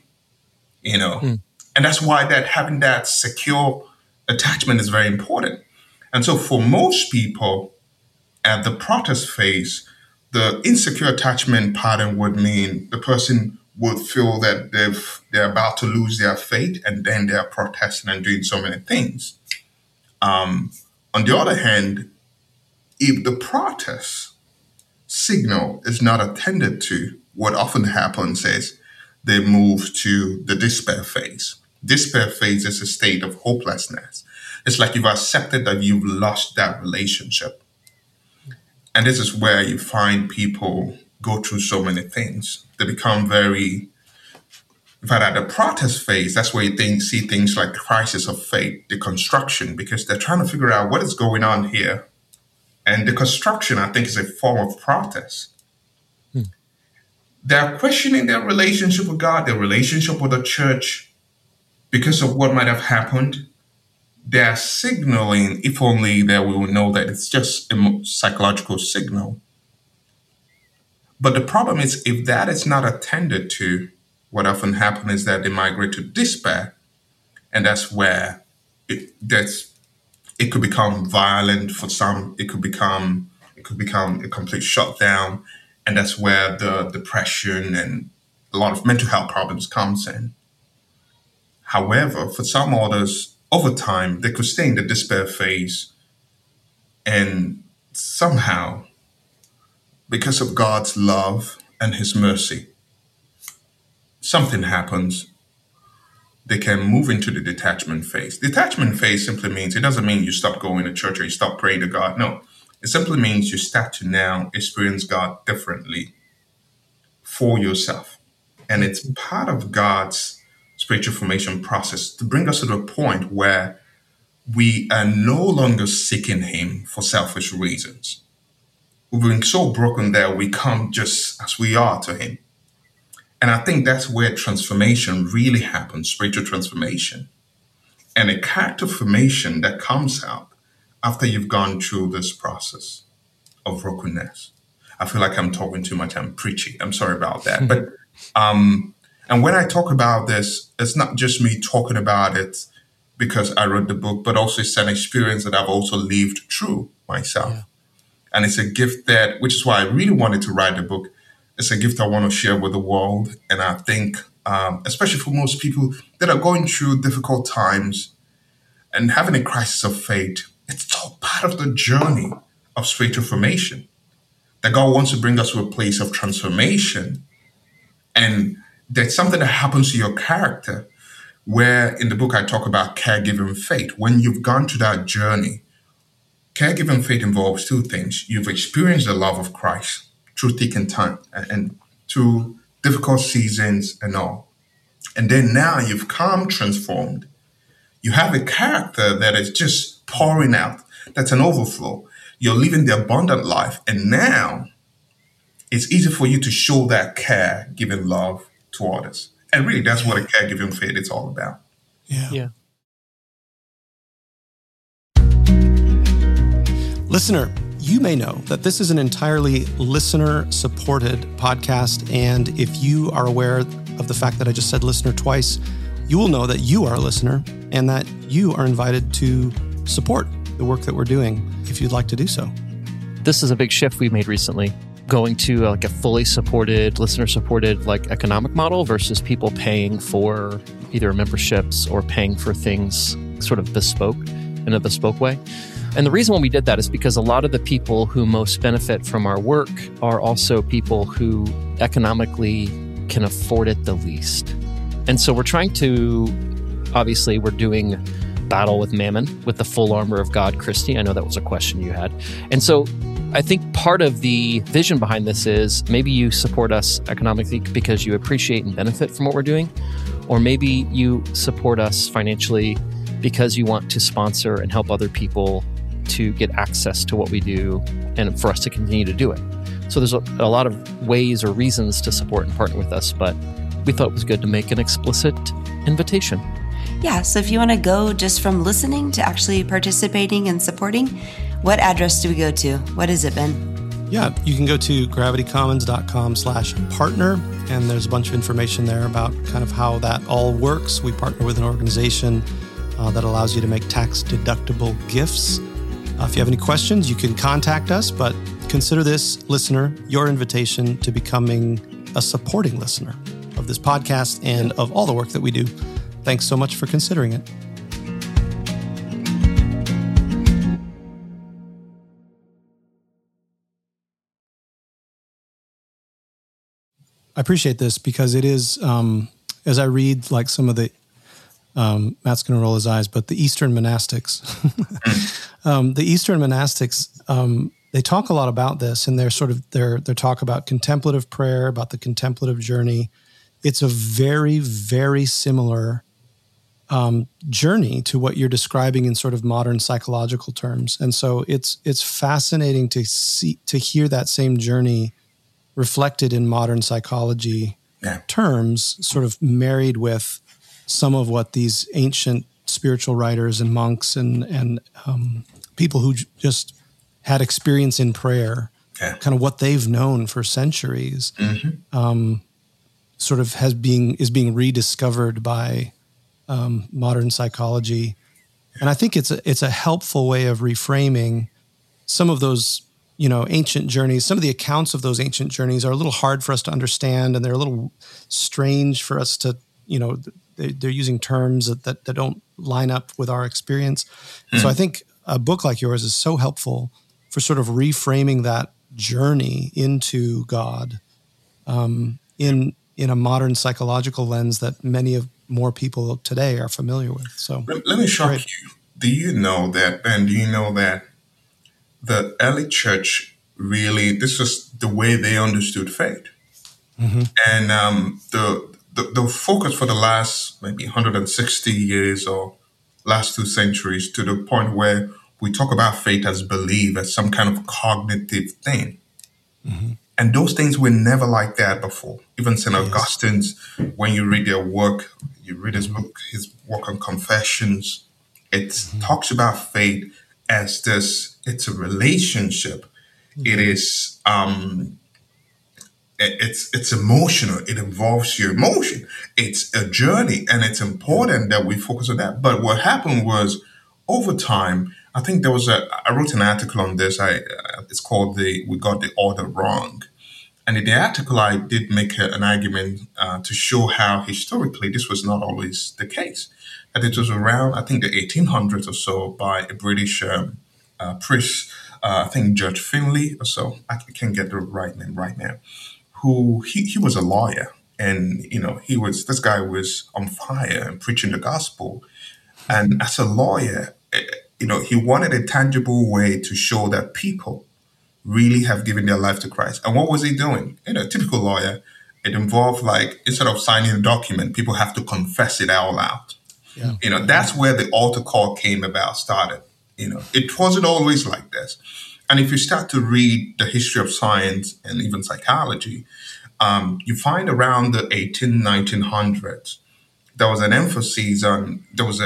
And that's why that having that secure attachment is very important. And so for most people at the protest phase, the insecure attachment pattern would mean the person would feel that they're about to lose their faith, and then they're protesting and doing so many things. On the other hand, if the protest signal is not attended to, what often happens is they move to the despair phase. Despair phase is a state of hopelessness. It's like you've accepted that you've lost that relationship. And this is where you find people go through so many things. They become very, in fact, at the protest phase, that's where you see things like crisis of faith, deconstruction, because they're trying to figure out what is going on here. And deconstruction, I think, is a form of protest. They're questioning their relationship with God, their relationship with the church, because of what might have happened. They're signaling, if only that we will know that it's just a psychological signal. But the problem is, if that is not attended to, what often happens is that they migrate to despair, and that's where it could become violent for some. It could become a complete shutdown, and that's where the depression and a lot of mental health problems comes in. However, for some others, over time, they could stay in the despair phase, and somehow, because of God's love and His mercy, something happens they can move into the detachment phase. Detachment phase simply means, it doesn't mean you stop going to church or you stop praying to God. No, it simply means you start to now experience God differently for yourself. And it's part of God's spiritual formation process to bring us to the point where we are no longer seeking Him for selfish reasons. We've been so broken there, we come just as we are to Him. And I think that's where transformation really happens, spiritual transformation. And a character formation that comes out after you've gone through this process of brokenness. I feel like I'm talking too much. I'm preaching. I'm sorry about that. But and when I talk about this, it's not just me talking about it because I wrote the book, but also it's an experience that I've also lived through myself. Yeah. And it's a gift that, which is why I really wanted to write the book. It's a gift I want to share with the world. And I think, especially for most people that are going through difficult times and having a crisis of faith, it's all part of the journey of spiritual formation. That God wants to bring us to a place of transformation. And there's something that happens to your character where in the book I talk about caregiving faith. When you've gone through that journey, caregiving faith involves two things. You've experienced the love of Christ through thick and thin and through difficult seasons and all. And then now you've come transformed. You have a character that is just pouring out. That's an overflow. You're living the abundant life. And now it's easy for you to show that caregiving love to others. And really, that's what a caregiving faith is all about. Yeah. Listener, you may know that this is an entirely listener-supported podcast. And if you are aware of the fact that I just said listener twice, you will know that you are a listener and that you are invited to support the work that we're doing if you'd like to do so. This is a big shift we made recently, going to like a fully supported, listener-supported like economic model versus people paying for either memberships or paying for things sort of bespoke, in a bespoke way. And the reason why we did that is because a lot of the people who most benefit from our work are also people who economically can afford it the least. And so we're trying to, obviously, we're doing battle with Mammon with the full armor of God, Christy. I know that was a question you had. And so I think part of the vision behind this is maybe you support us economically because you appreciate and benefit from what we're doing, or maybe you support us financially because you want to sponsor and help other people to get access to what we do and for us to continue to do it. So there's a lot of ways or reasons to support and partner with us, but we thought it was good to make an explicit invitation. Yeah, so if you want to go just from listening to actually participating and supporting, what address do we go to? What is it, Ben? Yeah, you can go to gravitycommons.com/partner, and there's a bunch of information there about kind of how that all works. We partner with an organization that allows you to make tax-deductible gifts. If you have any questions, you can contact us, but consider this, listener, your invitation to becoming a supporting listener of this podcast and of all the work that we do. Thanks so much for considering it. I appreciate this because it is, as I read like some of the, Matt's going to roll his eyes, but the Eastern monastics, they talk a lot about this, and their talk about contemplative prayer, about the contemplative journey. It's a very, very similar journey to what you're describing in sort of modern psychological terms. And so it's fascinating to hear that same journey reflected in modern psychology terms, sort of married with some of what these ancient spiritual writers and monks and people who just had experience in prayer, kind of what they've known for centuries, sort of is being rediscovered by modern psychology. And I think it's a helpful way of reframing some of those, ancient journeys. Some of the accounts of those ancient journeys are a little hard for us to understand, and they're a little strange for us to, they're using terms that don't line up with our experience. So I think a book like yours is so helpful for sort of reframing that journey into God in a modern psychological lens that many of more people today are familiar with. So Let me shock great. you. Do you know that, Ben? Do you know that the early church really, this was the way they understood faith? Mm-hmm. And the focus for the last maybe 160 years or last 2 centuries, to the point where we talk about faith as belief, as some kind of cognitive thing. Mm-hmm. And those things were never like that before. Even St. Yes. Augustine's, when you read their work, you read his book, his work on Confessions, it talks about faith as this, it's a relationship. It is it's emotional. It involves your emotion. It's a journey, and it's important that we focus on that. But what happened was, over time, I think there was I wrote an article on this. It's called "We Got the Order Wrong," and in the article I did make an argument to show how historically this was not always the case. That it was around, I think, the 1800s or so, by a British priest, I think Judge Finlay or so. I can't get the right name right now. Who he was a lawyer, and this guy was on fire and preaching the gospel. And as a lawyer, he wanted a tangible way to show that people really have given their life to Christ. And what was he doing? Typical lawyer, it involved, like, instead of signing a document, people have to confess it out loud. Yeah. That's where the altar call started. It wasn't always like this. And if you start to read the history of science and even psychology, you find around the 1900s, there was an emphasis on, there was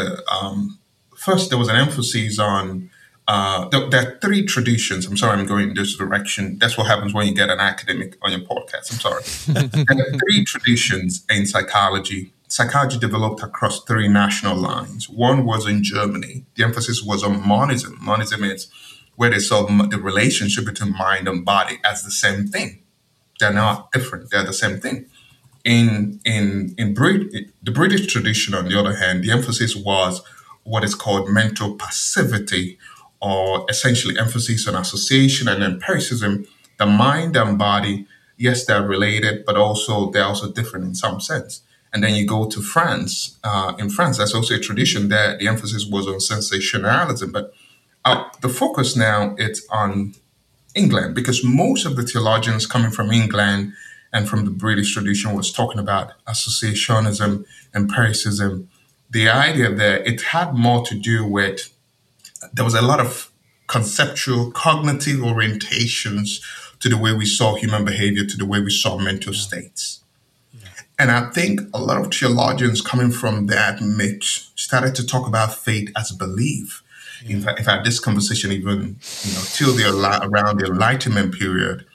an emphasis on, there are three traditions. I'm sorry, I'm going in this direction. That's what happens when you get an academic on your podcast. I'm sorry. There are three traditions in psychology. Psychology developed across three national lines. One was in Germany. The emphasis was on monism. Monism is where they saw the relationship between mind and body as the same thing. They're not different. They're the same thing. In the British tradition, on the other hand, the emphasis was what is called mental passivity, or essentially emphasis on association and empiricism. The mind and body, yes, they're related, but also they're also different in some sense. And then you go to France. In France, there's also a tradition there. The emphasis was on sensationalism, but the focus now is on England, because most of the theologians coming from England and from the British tradition was talking about associationism, empiricism. The idea there, it had more to do with, there was a lot of conceptual, cognitive orientations to the way we saw human behavior, to the way we saw mental states. And I think a lot of theologians coming from that mix started to talk about faith as belief. In fact, this conversation even, till around the Enlightenment period,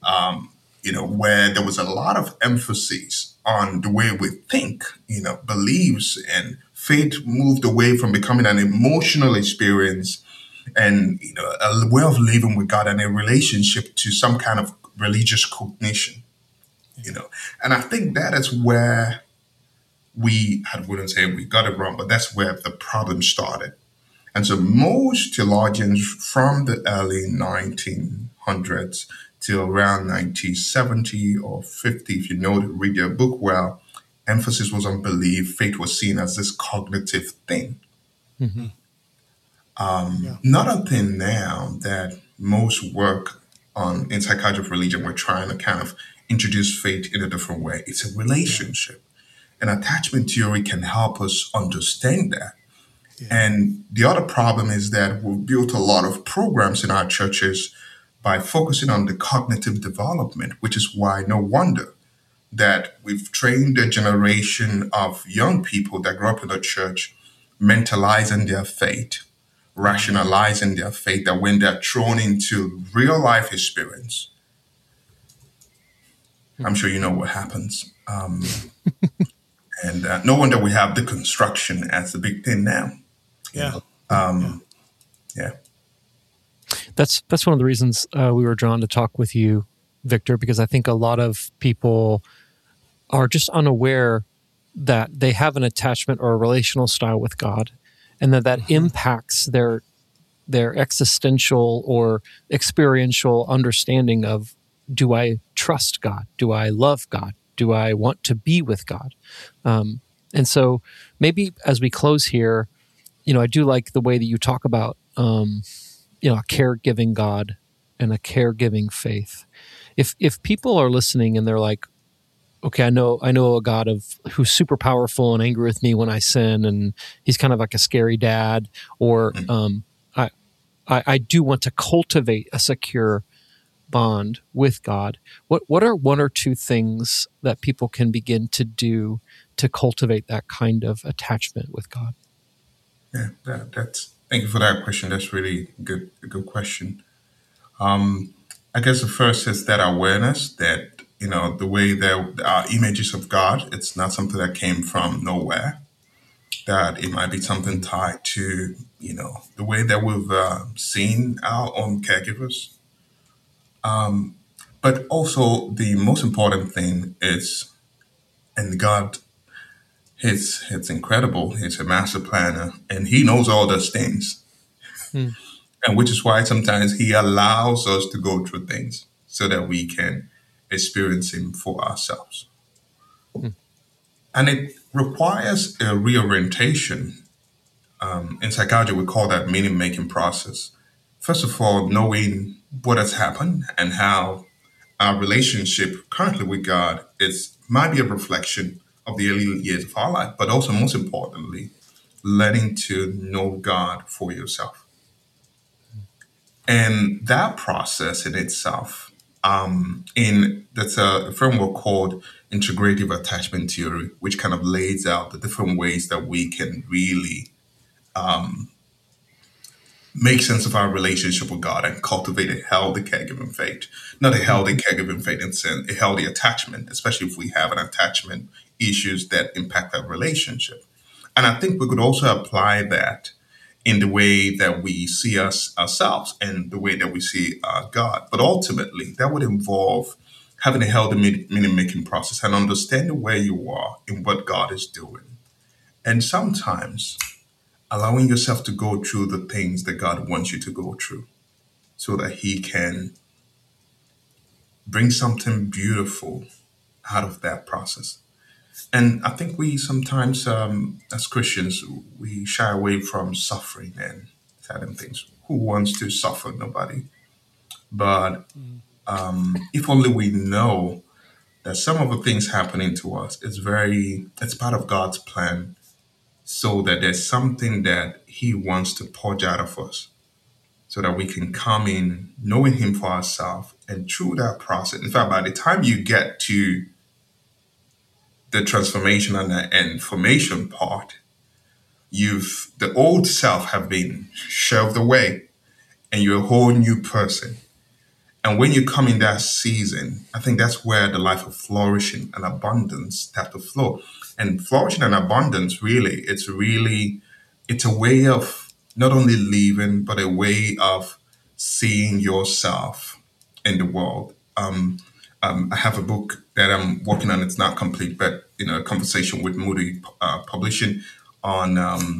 where there was a lot of emphasis on the way we think, beliefs, and faith moved away from becoming an emotional experience and, a way of living with God and a relationship to some kind of religious cognition, And I think that is where I wouldn't say we got it wrong, but that's where the problem started. And so most theologians from the early 1900s till around 1970 or 50, if you know to read their book well, emphasis was on belief. Faith was seen as this cognitive thing. Mm-hmm. Not until now that most work in psychology of religion, we're trying to kind of introduce faith in a different way. It's a relationship. And attachment theory can help us understand that. And the other problem is that we've built a lot of programs in our churches by focusing on the cognitive development, which is why no wonder that we've trained a generation of young people that grew up in the church mentalizing their faith, rationalizing their faith, that when they're thrown into real life experience, I'm sure you know what happens. And no wonder we have deconstruction as the big thing now. Yeah. Yeah. That's one of the reasons we were drawn to talk with you, Victor, because I think a lot of people are just unaware that they have an attachment or a relational style with God, and that impacts their existential or experiential understanding of, do I trust God? Do I love God? Do I want to be with God? And so maybe as we close here, I do like the way that you talk about, a caregiving God and a caregiving faith. If people are listening and they're like, okay, I know a God who's super powerful and angry with me when I sin, and he's kind of like a scary dad, or I do want to cultivate a secure bond with God. What are one or two things that people can begin to do to cultivate that kind of attachment with God? Yeah, thank you for that question. That's really a good question. I guess the first is that awareness that, the way that our images of God, it's not something that came from nowhere, that it might be something tied to, the way that we've seen our own caregivers. But also the most important thing is, and God, it's incredible. He's a master planner and he knows all those things. Hmm. And which is why sometimes he allows us to go through things so that we can experience him for ourselves. And it requires a reorientation. In psychology, we call that meaning making process. First of all, knowing what has happened and how our relationship currently with God might be a reflection of the early years of our life, but also most importantly, learning to know God for yourself. And that process in itself, that's a framework called integrative attachment theory, which kind of lays out the different ways that we can really make sense of our relationship with God and cultivate a healthy caregiving faith. Not a healthy caregiving faith in sense, a healthy attachment, especially if we have an attachment issues that impact our relationship. And I think we could also apply that in the way that we see ourselves and the way that we see God. But ultimately, that would involve having a healthy meaning making process and understanding where you are and what God is doing. And sometimes allowing yourself to go through the things that God wants you to go through so that he can bring something beautiful out of that process. And I think we sometimes, as Christians, we shy away from suffering and certain things. Who wants to suffer? Nobody. But if only we know that some of the things happening to us it's part of God's plan, so that there's something that he wants to purge out of us, so that we can come in knowing him for ourselves. And through that process, in fact, by the time you get to the transformation and the information part, the old self have been shoved away and you're a whole new person. And when you come in that season, I think that's where the life of flourishing and abundance start to flow. And flourishing and abundance, it's a way of not only living, but a way of seeing yourself in the world. I have a book that I'm working on. It's not complete, but a conversation with Moody Publishing on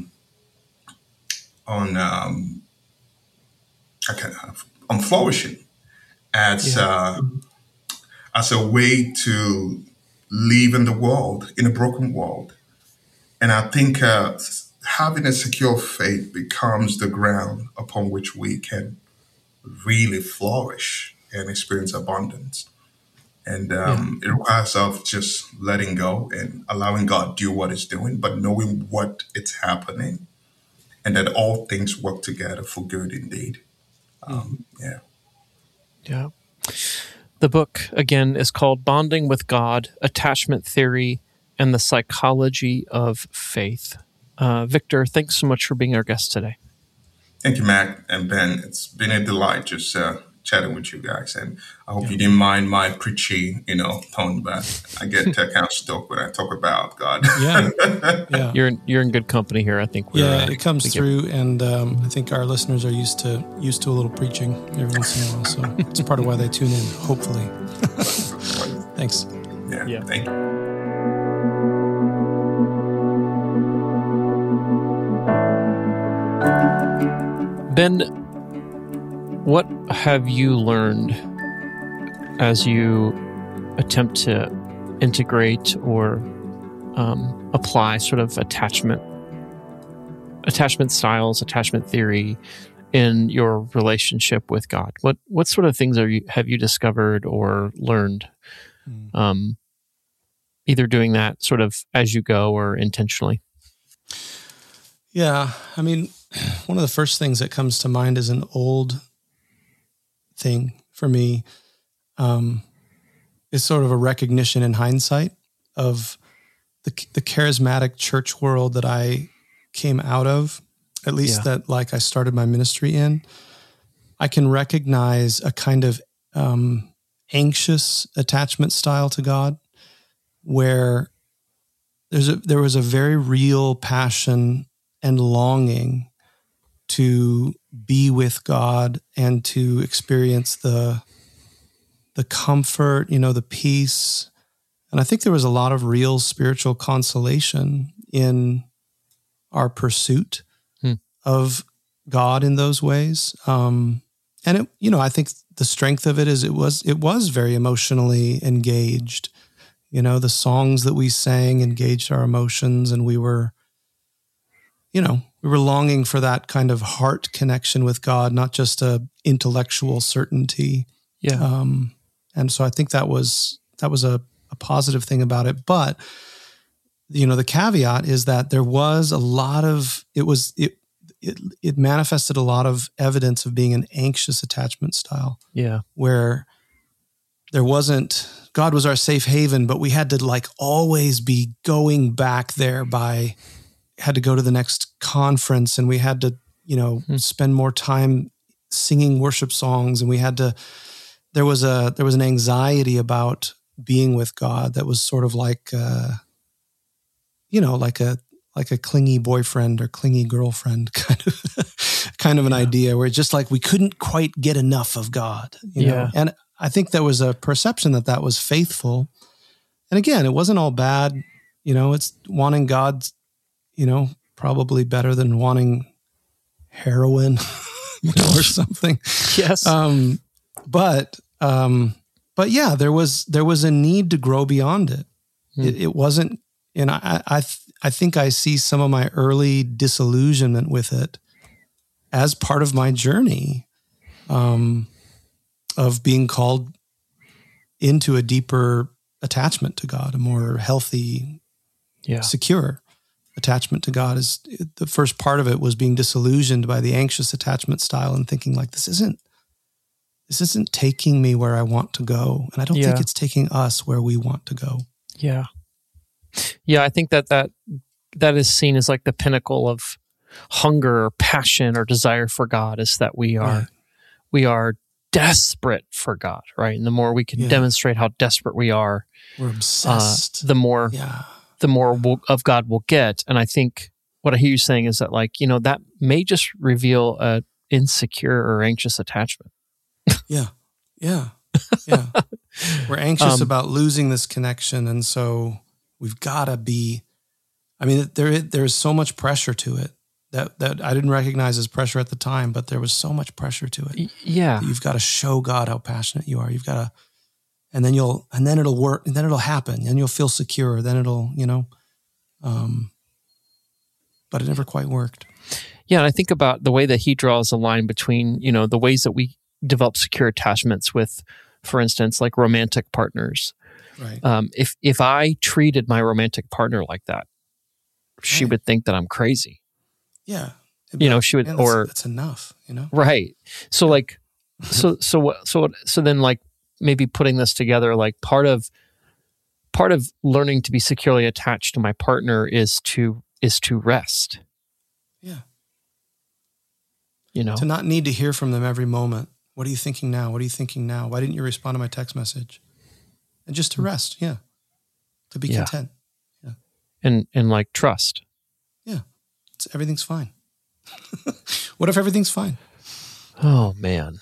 on flourishing as as a way to live in the world, in a broken world. And I think having a secure faith becomes the ground upon which we can really flourish and experience abundance. And it requires of just letting go and allowing God do what He's doing, but knowing what it's happening and that all things work together for good indeed. Yeah. The book, again, is called Bonding with God, Attachment Theory, and the Psychology of Faith. Victor, thanks so much for being our guest today. Thank you, Mac and Ben. It's been a delight just chatting with you guys. And I hope you didn't mind my preachy, tone, but I get kind of stoked when I talk about God. Yeah. You're in good company here. I think. It comes through, and I think our listeners are used to a little preaching every once in a while. So it's part of why they tune in. Hopefully. Thanks. Yeah. Thank you. Ben, what have you learned as you attempt to integrate or apply sort of attachment styles, attachment theory in your relationship with God? What sort of things have you discovered or learned, either doing that sort of as you go or intentionally? Yeah, I mean, one of the first things that comes to mind is an old thing for me. Is sort of a recognition in hindsight of the charismatic church world that I came out of, at least that like I started my ministry in. I can recognize a kind of anxious attachment style to God, where there was a very real passion and longing to be with God and to experience the comfort, the peace. And I think there was a lot of real spiritual consolation in our pursuit of God in those ways. And it, I think the strength of it is it was very emotionally engaged. The songs that we sang engaged our emotions, and we were longing for that kind of heart connection with God, not just a intellectual certainty. Yeah. And so I think that was a positive thing about it. But, the caveat is that there was a lot of, it manifested a lot of evidence of being an anxious attachment style. Yeah. Where God was our safe haven, but we had to like always be going back there had to go to the next conference, and we had to, spend more time singing worship songs, and we had to, there was an anxiety about being with God that was sort of like, like a clingy boyfriend or clingy girlfriend kind of an idea, where it's just like we couldn't quite get enough of God, you know? And I think there was a perception that was faithful. And again, it wasn't all bad. It's wanting God, probably better than wanting heroin, or something. Yes. But yeah, there was a need to grow beyond it. It wasn't, and I think I see some of my early disillusionment with it as part of my journey, of being called into a deeper attachment to God, a more healthy, secure attachment to God. Is the first part of it was being disillusioned by the anxious attachment style and thinking like, this isn't taking me where I want to go. And I don't think it's taking us where we want to go. Yeah. Yeah. I think that is seen as like the pinnacle of hunger or passion or desire for God, is that we are desperate for God, right? And the more we can demonstrate how desperate we are, we're obsessed. The more of God we'll get. And I think what I hear you saying is that, like, that may just reveal a insecure or anxious attachment. Yeah. We're anxious about losing this connection. And so we've got to be, there's so much pressure to it that I didn't recognize as pressure at the time, but there was so much pressure to it. Yeah. You've got to show God how passionate you are. You've got to, and then it'll work, and then it'll happen, and you'll feel secure. Then it'll, but it never quite worked. Yeah. And I think about the way that he draws a line between, the ways that we develop secure attachments with, for instance, like romantic partners. Right. If I treated my romantic partner like that, she would think that I'm crazy. Yeah. She would, or that's enough, Right. So like, so then like maybe putting this together, like part of learning to be securely attached to my partner is to rest. Yeah. To not need to hear from them every moment. What are you thinking now? What are you thinking now? Why didn't you respond to my text message? And just to rest. Yeah. To be content. Yeah. And like trust. Yeah. Everything's fine. What if everything's fine? Oh man.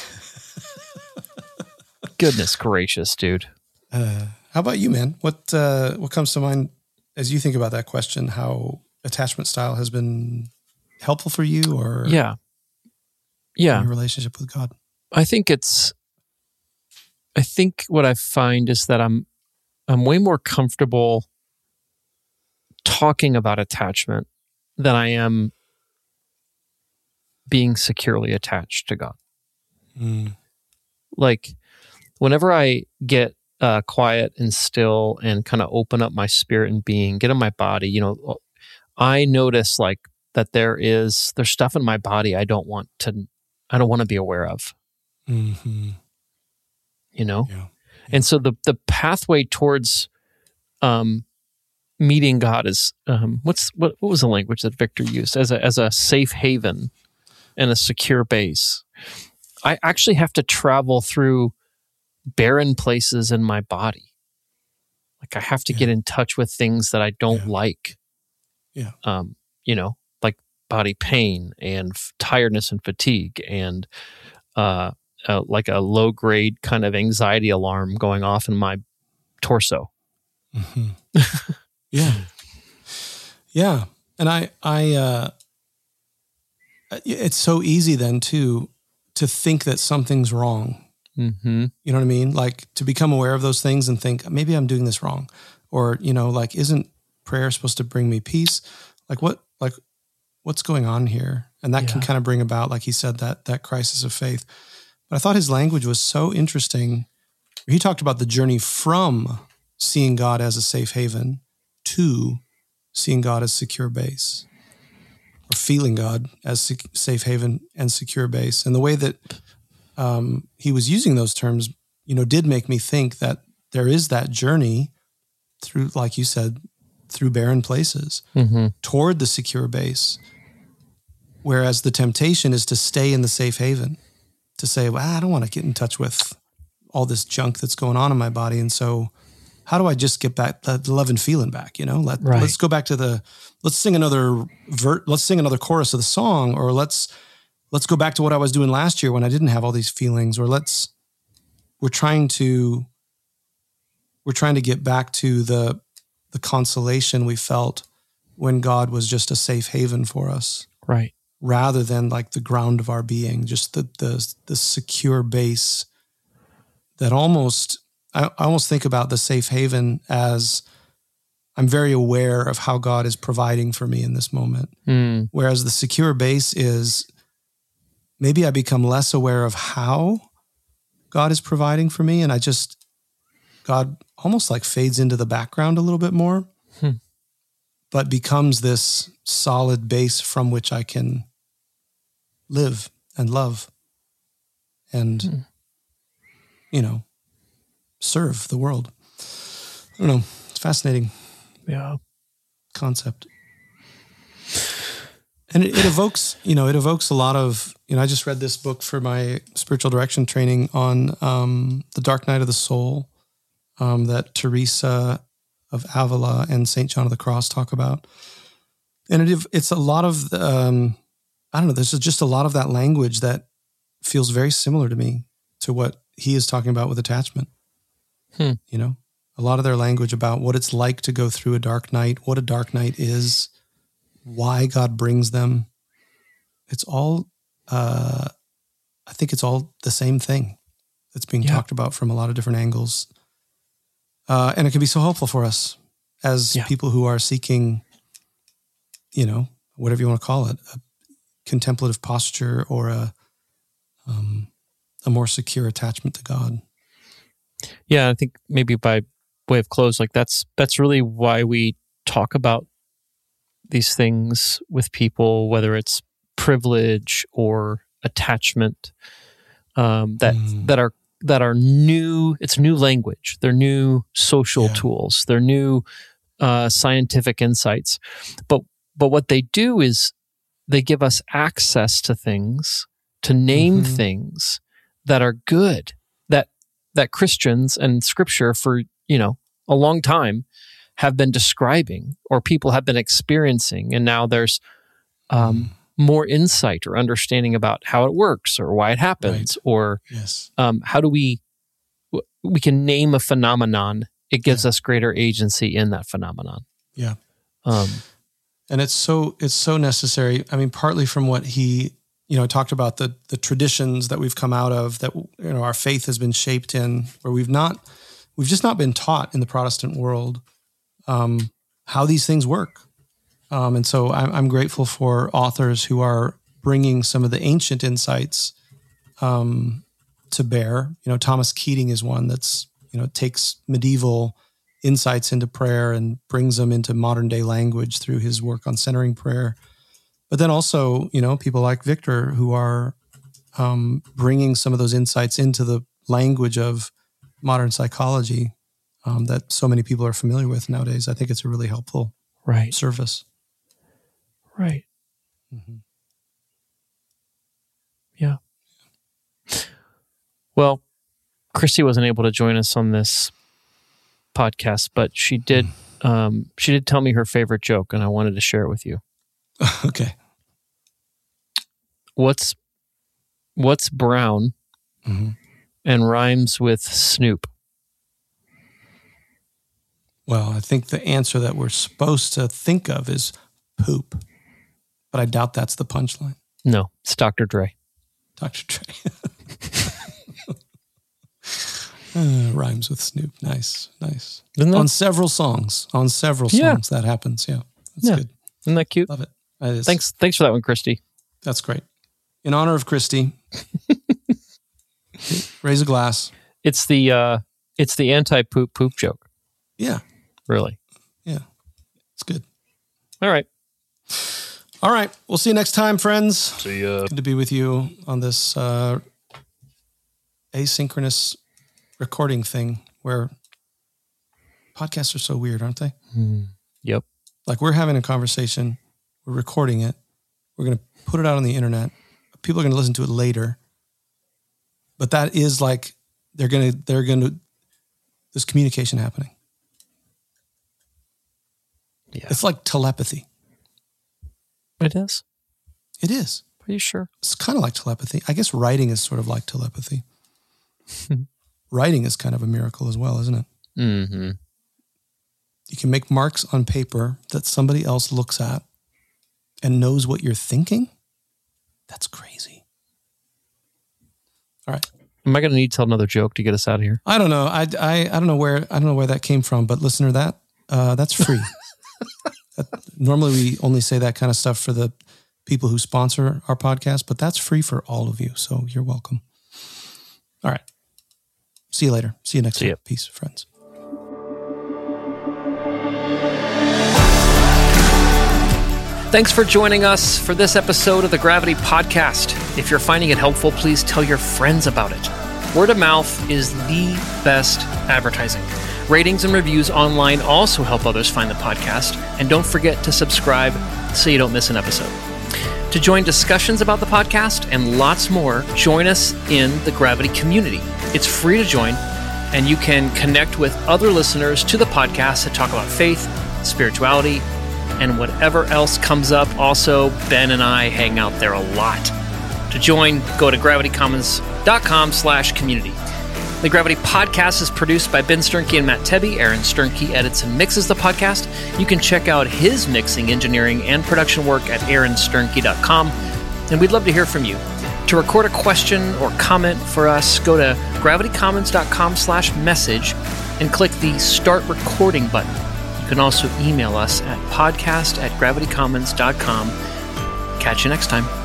Goodness gracious, dude. How about you, man? What comes to mind as you think about that question? How attachment style has been helpful for you, or in your relationship with God? I think what I find is that I'm way more comfortable talking about attachment than I am being securely attached to God. Like, whenever I get quiet and still and kind of open up my spirit and being, get in my body, I notice like that there's stuff in my body I don't want to be aware of. Mm-hmm. Yeah. And so the pathway towards meeting God is what was the language that Victor used as a safe haven and a secure base. I actually have to travel through barren places in my body. Like, I have to get in touch with things that I don't like. Yeah. Like body pain and tiredness and fatigue and like a low grade kind of anxiety alarm going off in my torso. Mm-hmm. Yeah. Yeah. And I it's so easy then to think that something's wrong. Mm-hmm. You know what I mean? Like, to become aware of those things and think, maybe I'm doing this wrong. Or, like, isn't prayer supposed to bring me peace? What's going on here? And that can kind of bring about, like he said, that crisis of faith. But I thought his language was so interesting. He talked about the journey from seeing God as a safe haven to seeing God as secure base, or feeling God as safe haven and secure base. And the way that he was using those terms, did make me think that there is that journey through, like you said, through barren places toward the secure base. Whereas the temptation is to stay in the safe haven, to say, well, I don't want to get in touch with all this junk that's going on in my body. And so how do I just get back that love and feeling back? Let's go back to let's sing another chorus of the song, or let's go back to what I was doing last year when I didn't have all these feelings, or we're trying to get back to the consolation we felt when God was just a safe haven for us. Right. Rather than like the ground of our being, just the secure base that I almost think about the safe haven as I'm very aware of how God is providing for me in this moment. Whereas the secure base is maybe I become less aware of how God is providing for me, and God almost like fades into the background a little bit more, but becomes this solid base from which I can live and love and, serve the world. I don't know. It's fascinating. Yeah. Concept. And it evokes a lot of, I just read this book for my spiritual direction training on the dark night of the soul that Teresa of Avila and St. John of the Cross talk about. And it's a lot of, there's just a lot of that language that feels very similar to me to what he is talking about with attachment. A lot of their language about what it's like to go through a dark night, what a dark night is, why God brings them. It's all, I think it's all the same thing that's being talked about from a lot of different angles. And it can be so helpful for us as people who are seeking, whatever you want to call it, a contemplative posture or a more secure attachment to God. Yeah, I think maybe by way of close, like that's really why we talk about these things with people, whether it's privilege or attachment, that are new. It's new language. They're new social tools. They're new scientific insights. But what they do is they give us access to things, to name things that are good, that Christians and Scripture for a long time have been describing, or people have been experiencing, and now there's more insight or understanding about how it works or why it happens, or how do we can name a phenomenon. It gives us greater agency in that phenomenon. Yeah. And it's so necessary. I mean, partly from what he, talked about the traditions that we've come out of, that, our faith has been shaped in, where we've just not been taught in the Protestant world, how how these things work. And so I'm grateful for authors who are bringing some of the ancient insights to bear. Thomas Keating is one that's, takes medieval insights into prayer and brings them into modern day language through his work on centering prayer. But then also, people like Victor who are bringing some of those insights into the language of modern psychology that so many people are familiar with nowadays. I think it's a really helpful service. Right. Mm-hmm. Yeah. Well, Christy wasn't able to join us on this podcast, but she did tell me her favorite joke, and I wanted to share it with you. Okay. What's brown and rhymes with Snoop? Well, I think the answer that we're supposed to think of is poop, but I doubt that's the punchline. No, it's Dr. Dre. Dr. Dre. Rhymes with Snoop. Nice. On several songs that happens. Yeah, that's good. Isn't that cute? Love it. It is. Thanks for that one, Christy. That's great. In honor of Christy, raise a glass. It's the anti-poop joke. Yeah. Really? Yeah. It's good. All right. We'll see you next time, friends. See ya. Good to be with you on this asynchronous recording thing where podcasts are so weird, aren't they? Yep. Like we're having a conversation, we're recording it, we're going to put it out on the internet. People are going to listen to it later. But that is like, they're going to, there's communication happening. Yeah. It's like telepathy. It is? It is. Are you sure? It's kind of like telepathy. I guess writing is sort of like telepathy. Writing is kind of a miracle as well, isn't it? Mm-hmm. You can make marks on paper that somebody else looks at and knows what you're thinking. That's crazy. All right. Am I going to need to tell another joke to get us out of here? I don't know. I don't know where that came from, but listener, that's free. Normally we only say that kind of stuff for the people who sponsor our podcast, but that's free for all of you. So you're welcome. All right. See you later. See you next time. Peace, friends. Thanks for joining us for this episode of the Gravity Podcast. If you're finding it helpful, please tell your friends about it. Word of mouth is the best advertising. Ratings and reviews online also help others find the podcast. And don't forget to subscribe so you don't miss an episode. To join discussions about the podcast and lots more, join us in the Gravity community. It's free to join, and you can connect with other listeners to the podcast that talk about faith, spirituality, and whatever else comes up. Also, Ben and I hang out there a lot. To join, go to gravitycommons.com/community. The Gravity Podcast is produced by Ben Sternke and Matt Tebbe. Aaron Sternke edits and mixes the podcast. You can check out his mixing, engineering, and production work at aaronsternke.com. And we'd love to hear from you. To record a question or comment for us, go to gravitycommons.com/message and click the Start Recording button. You can also email us at podcast@gravitycommons.com. Catch you next time.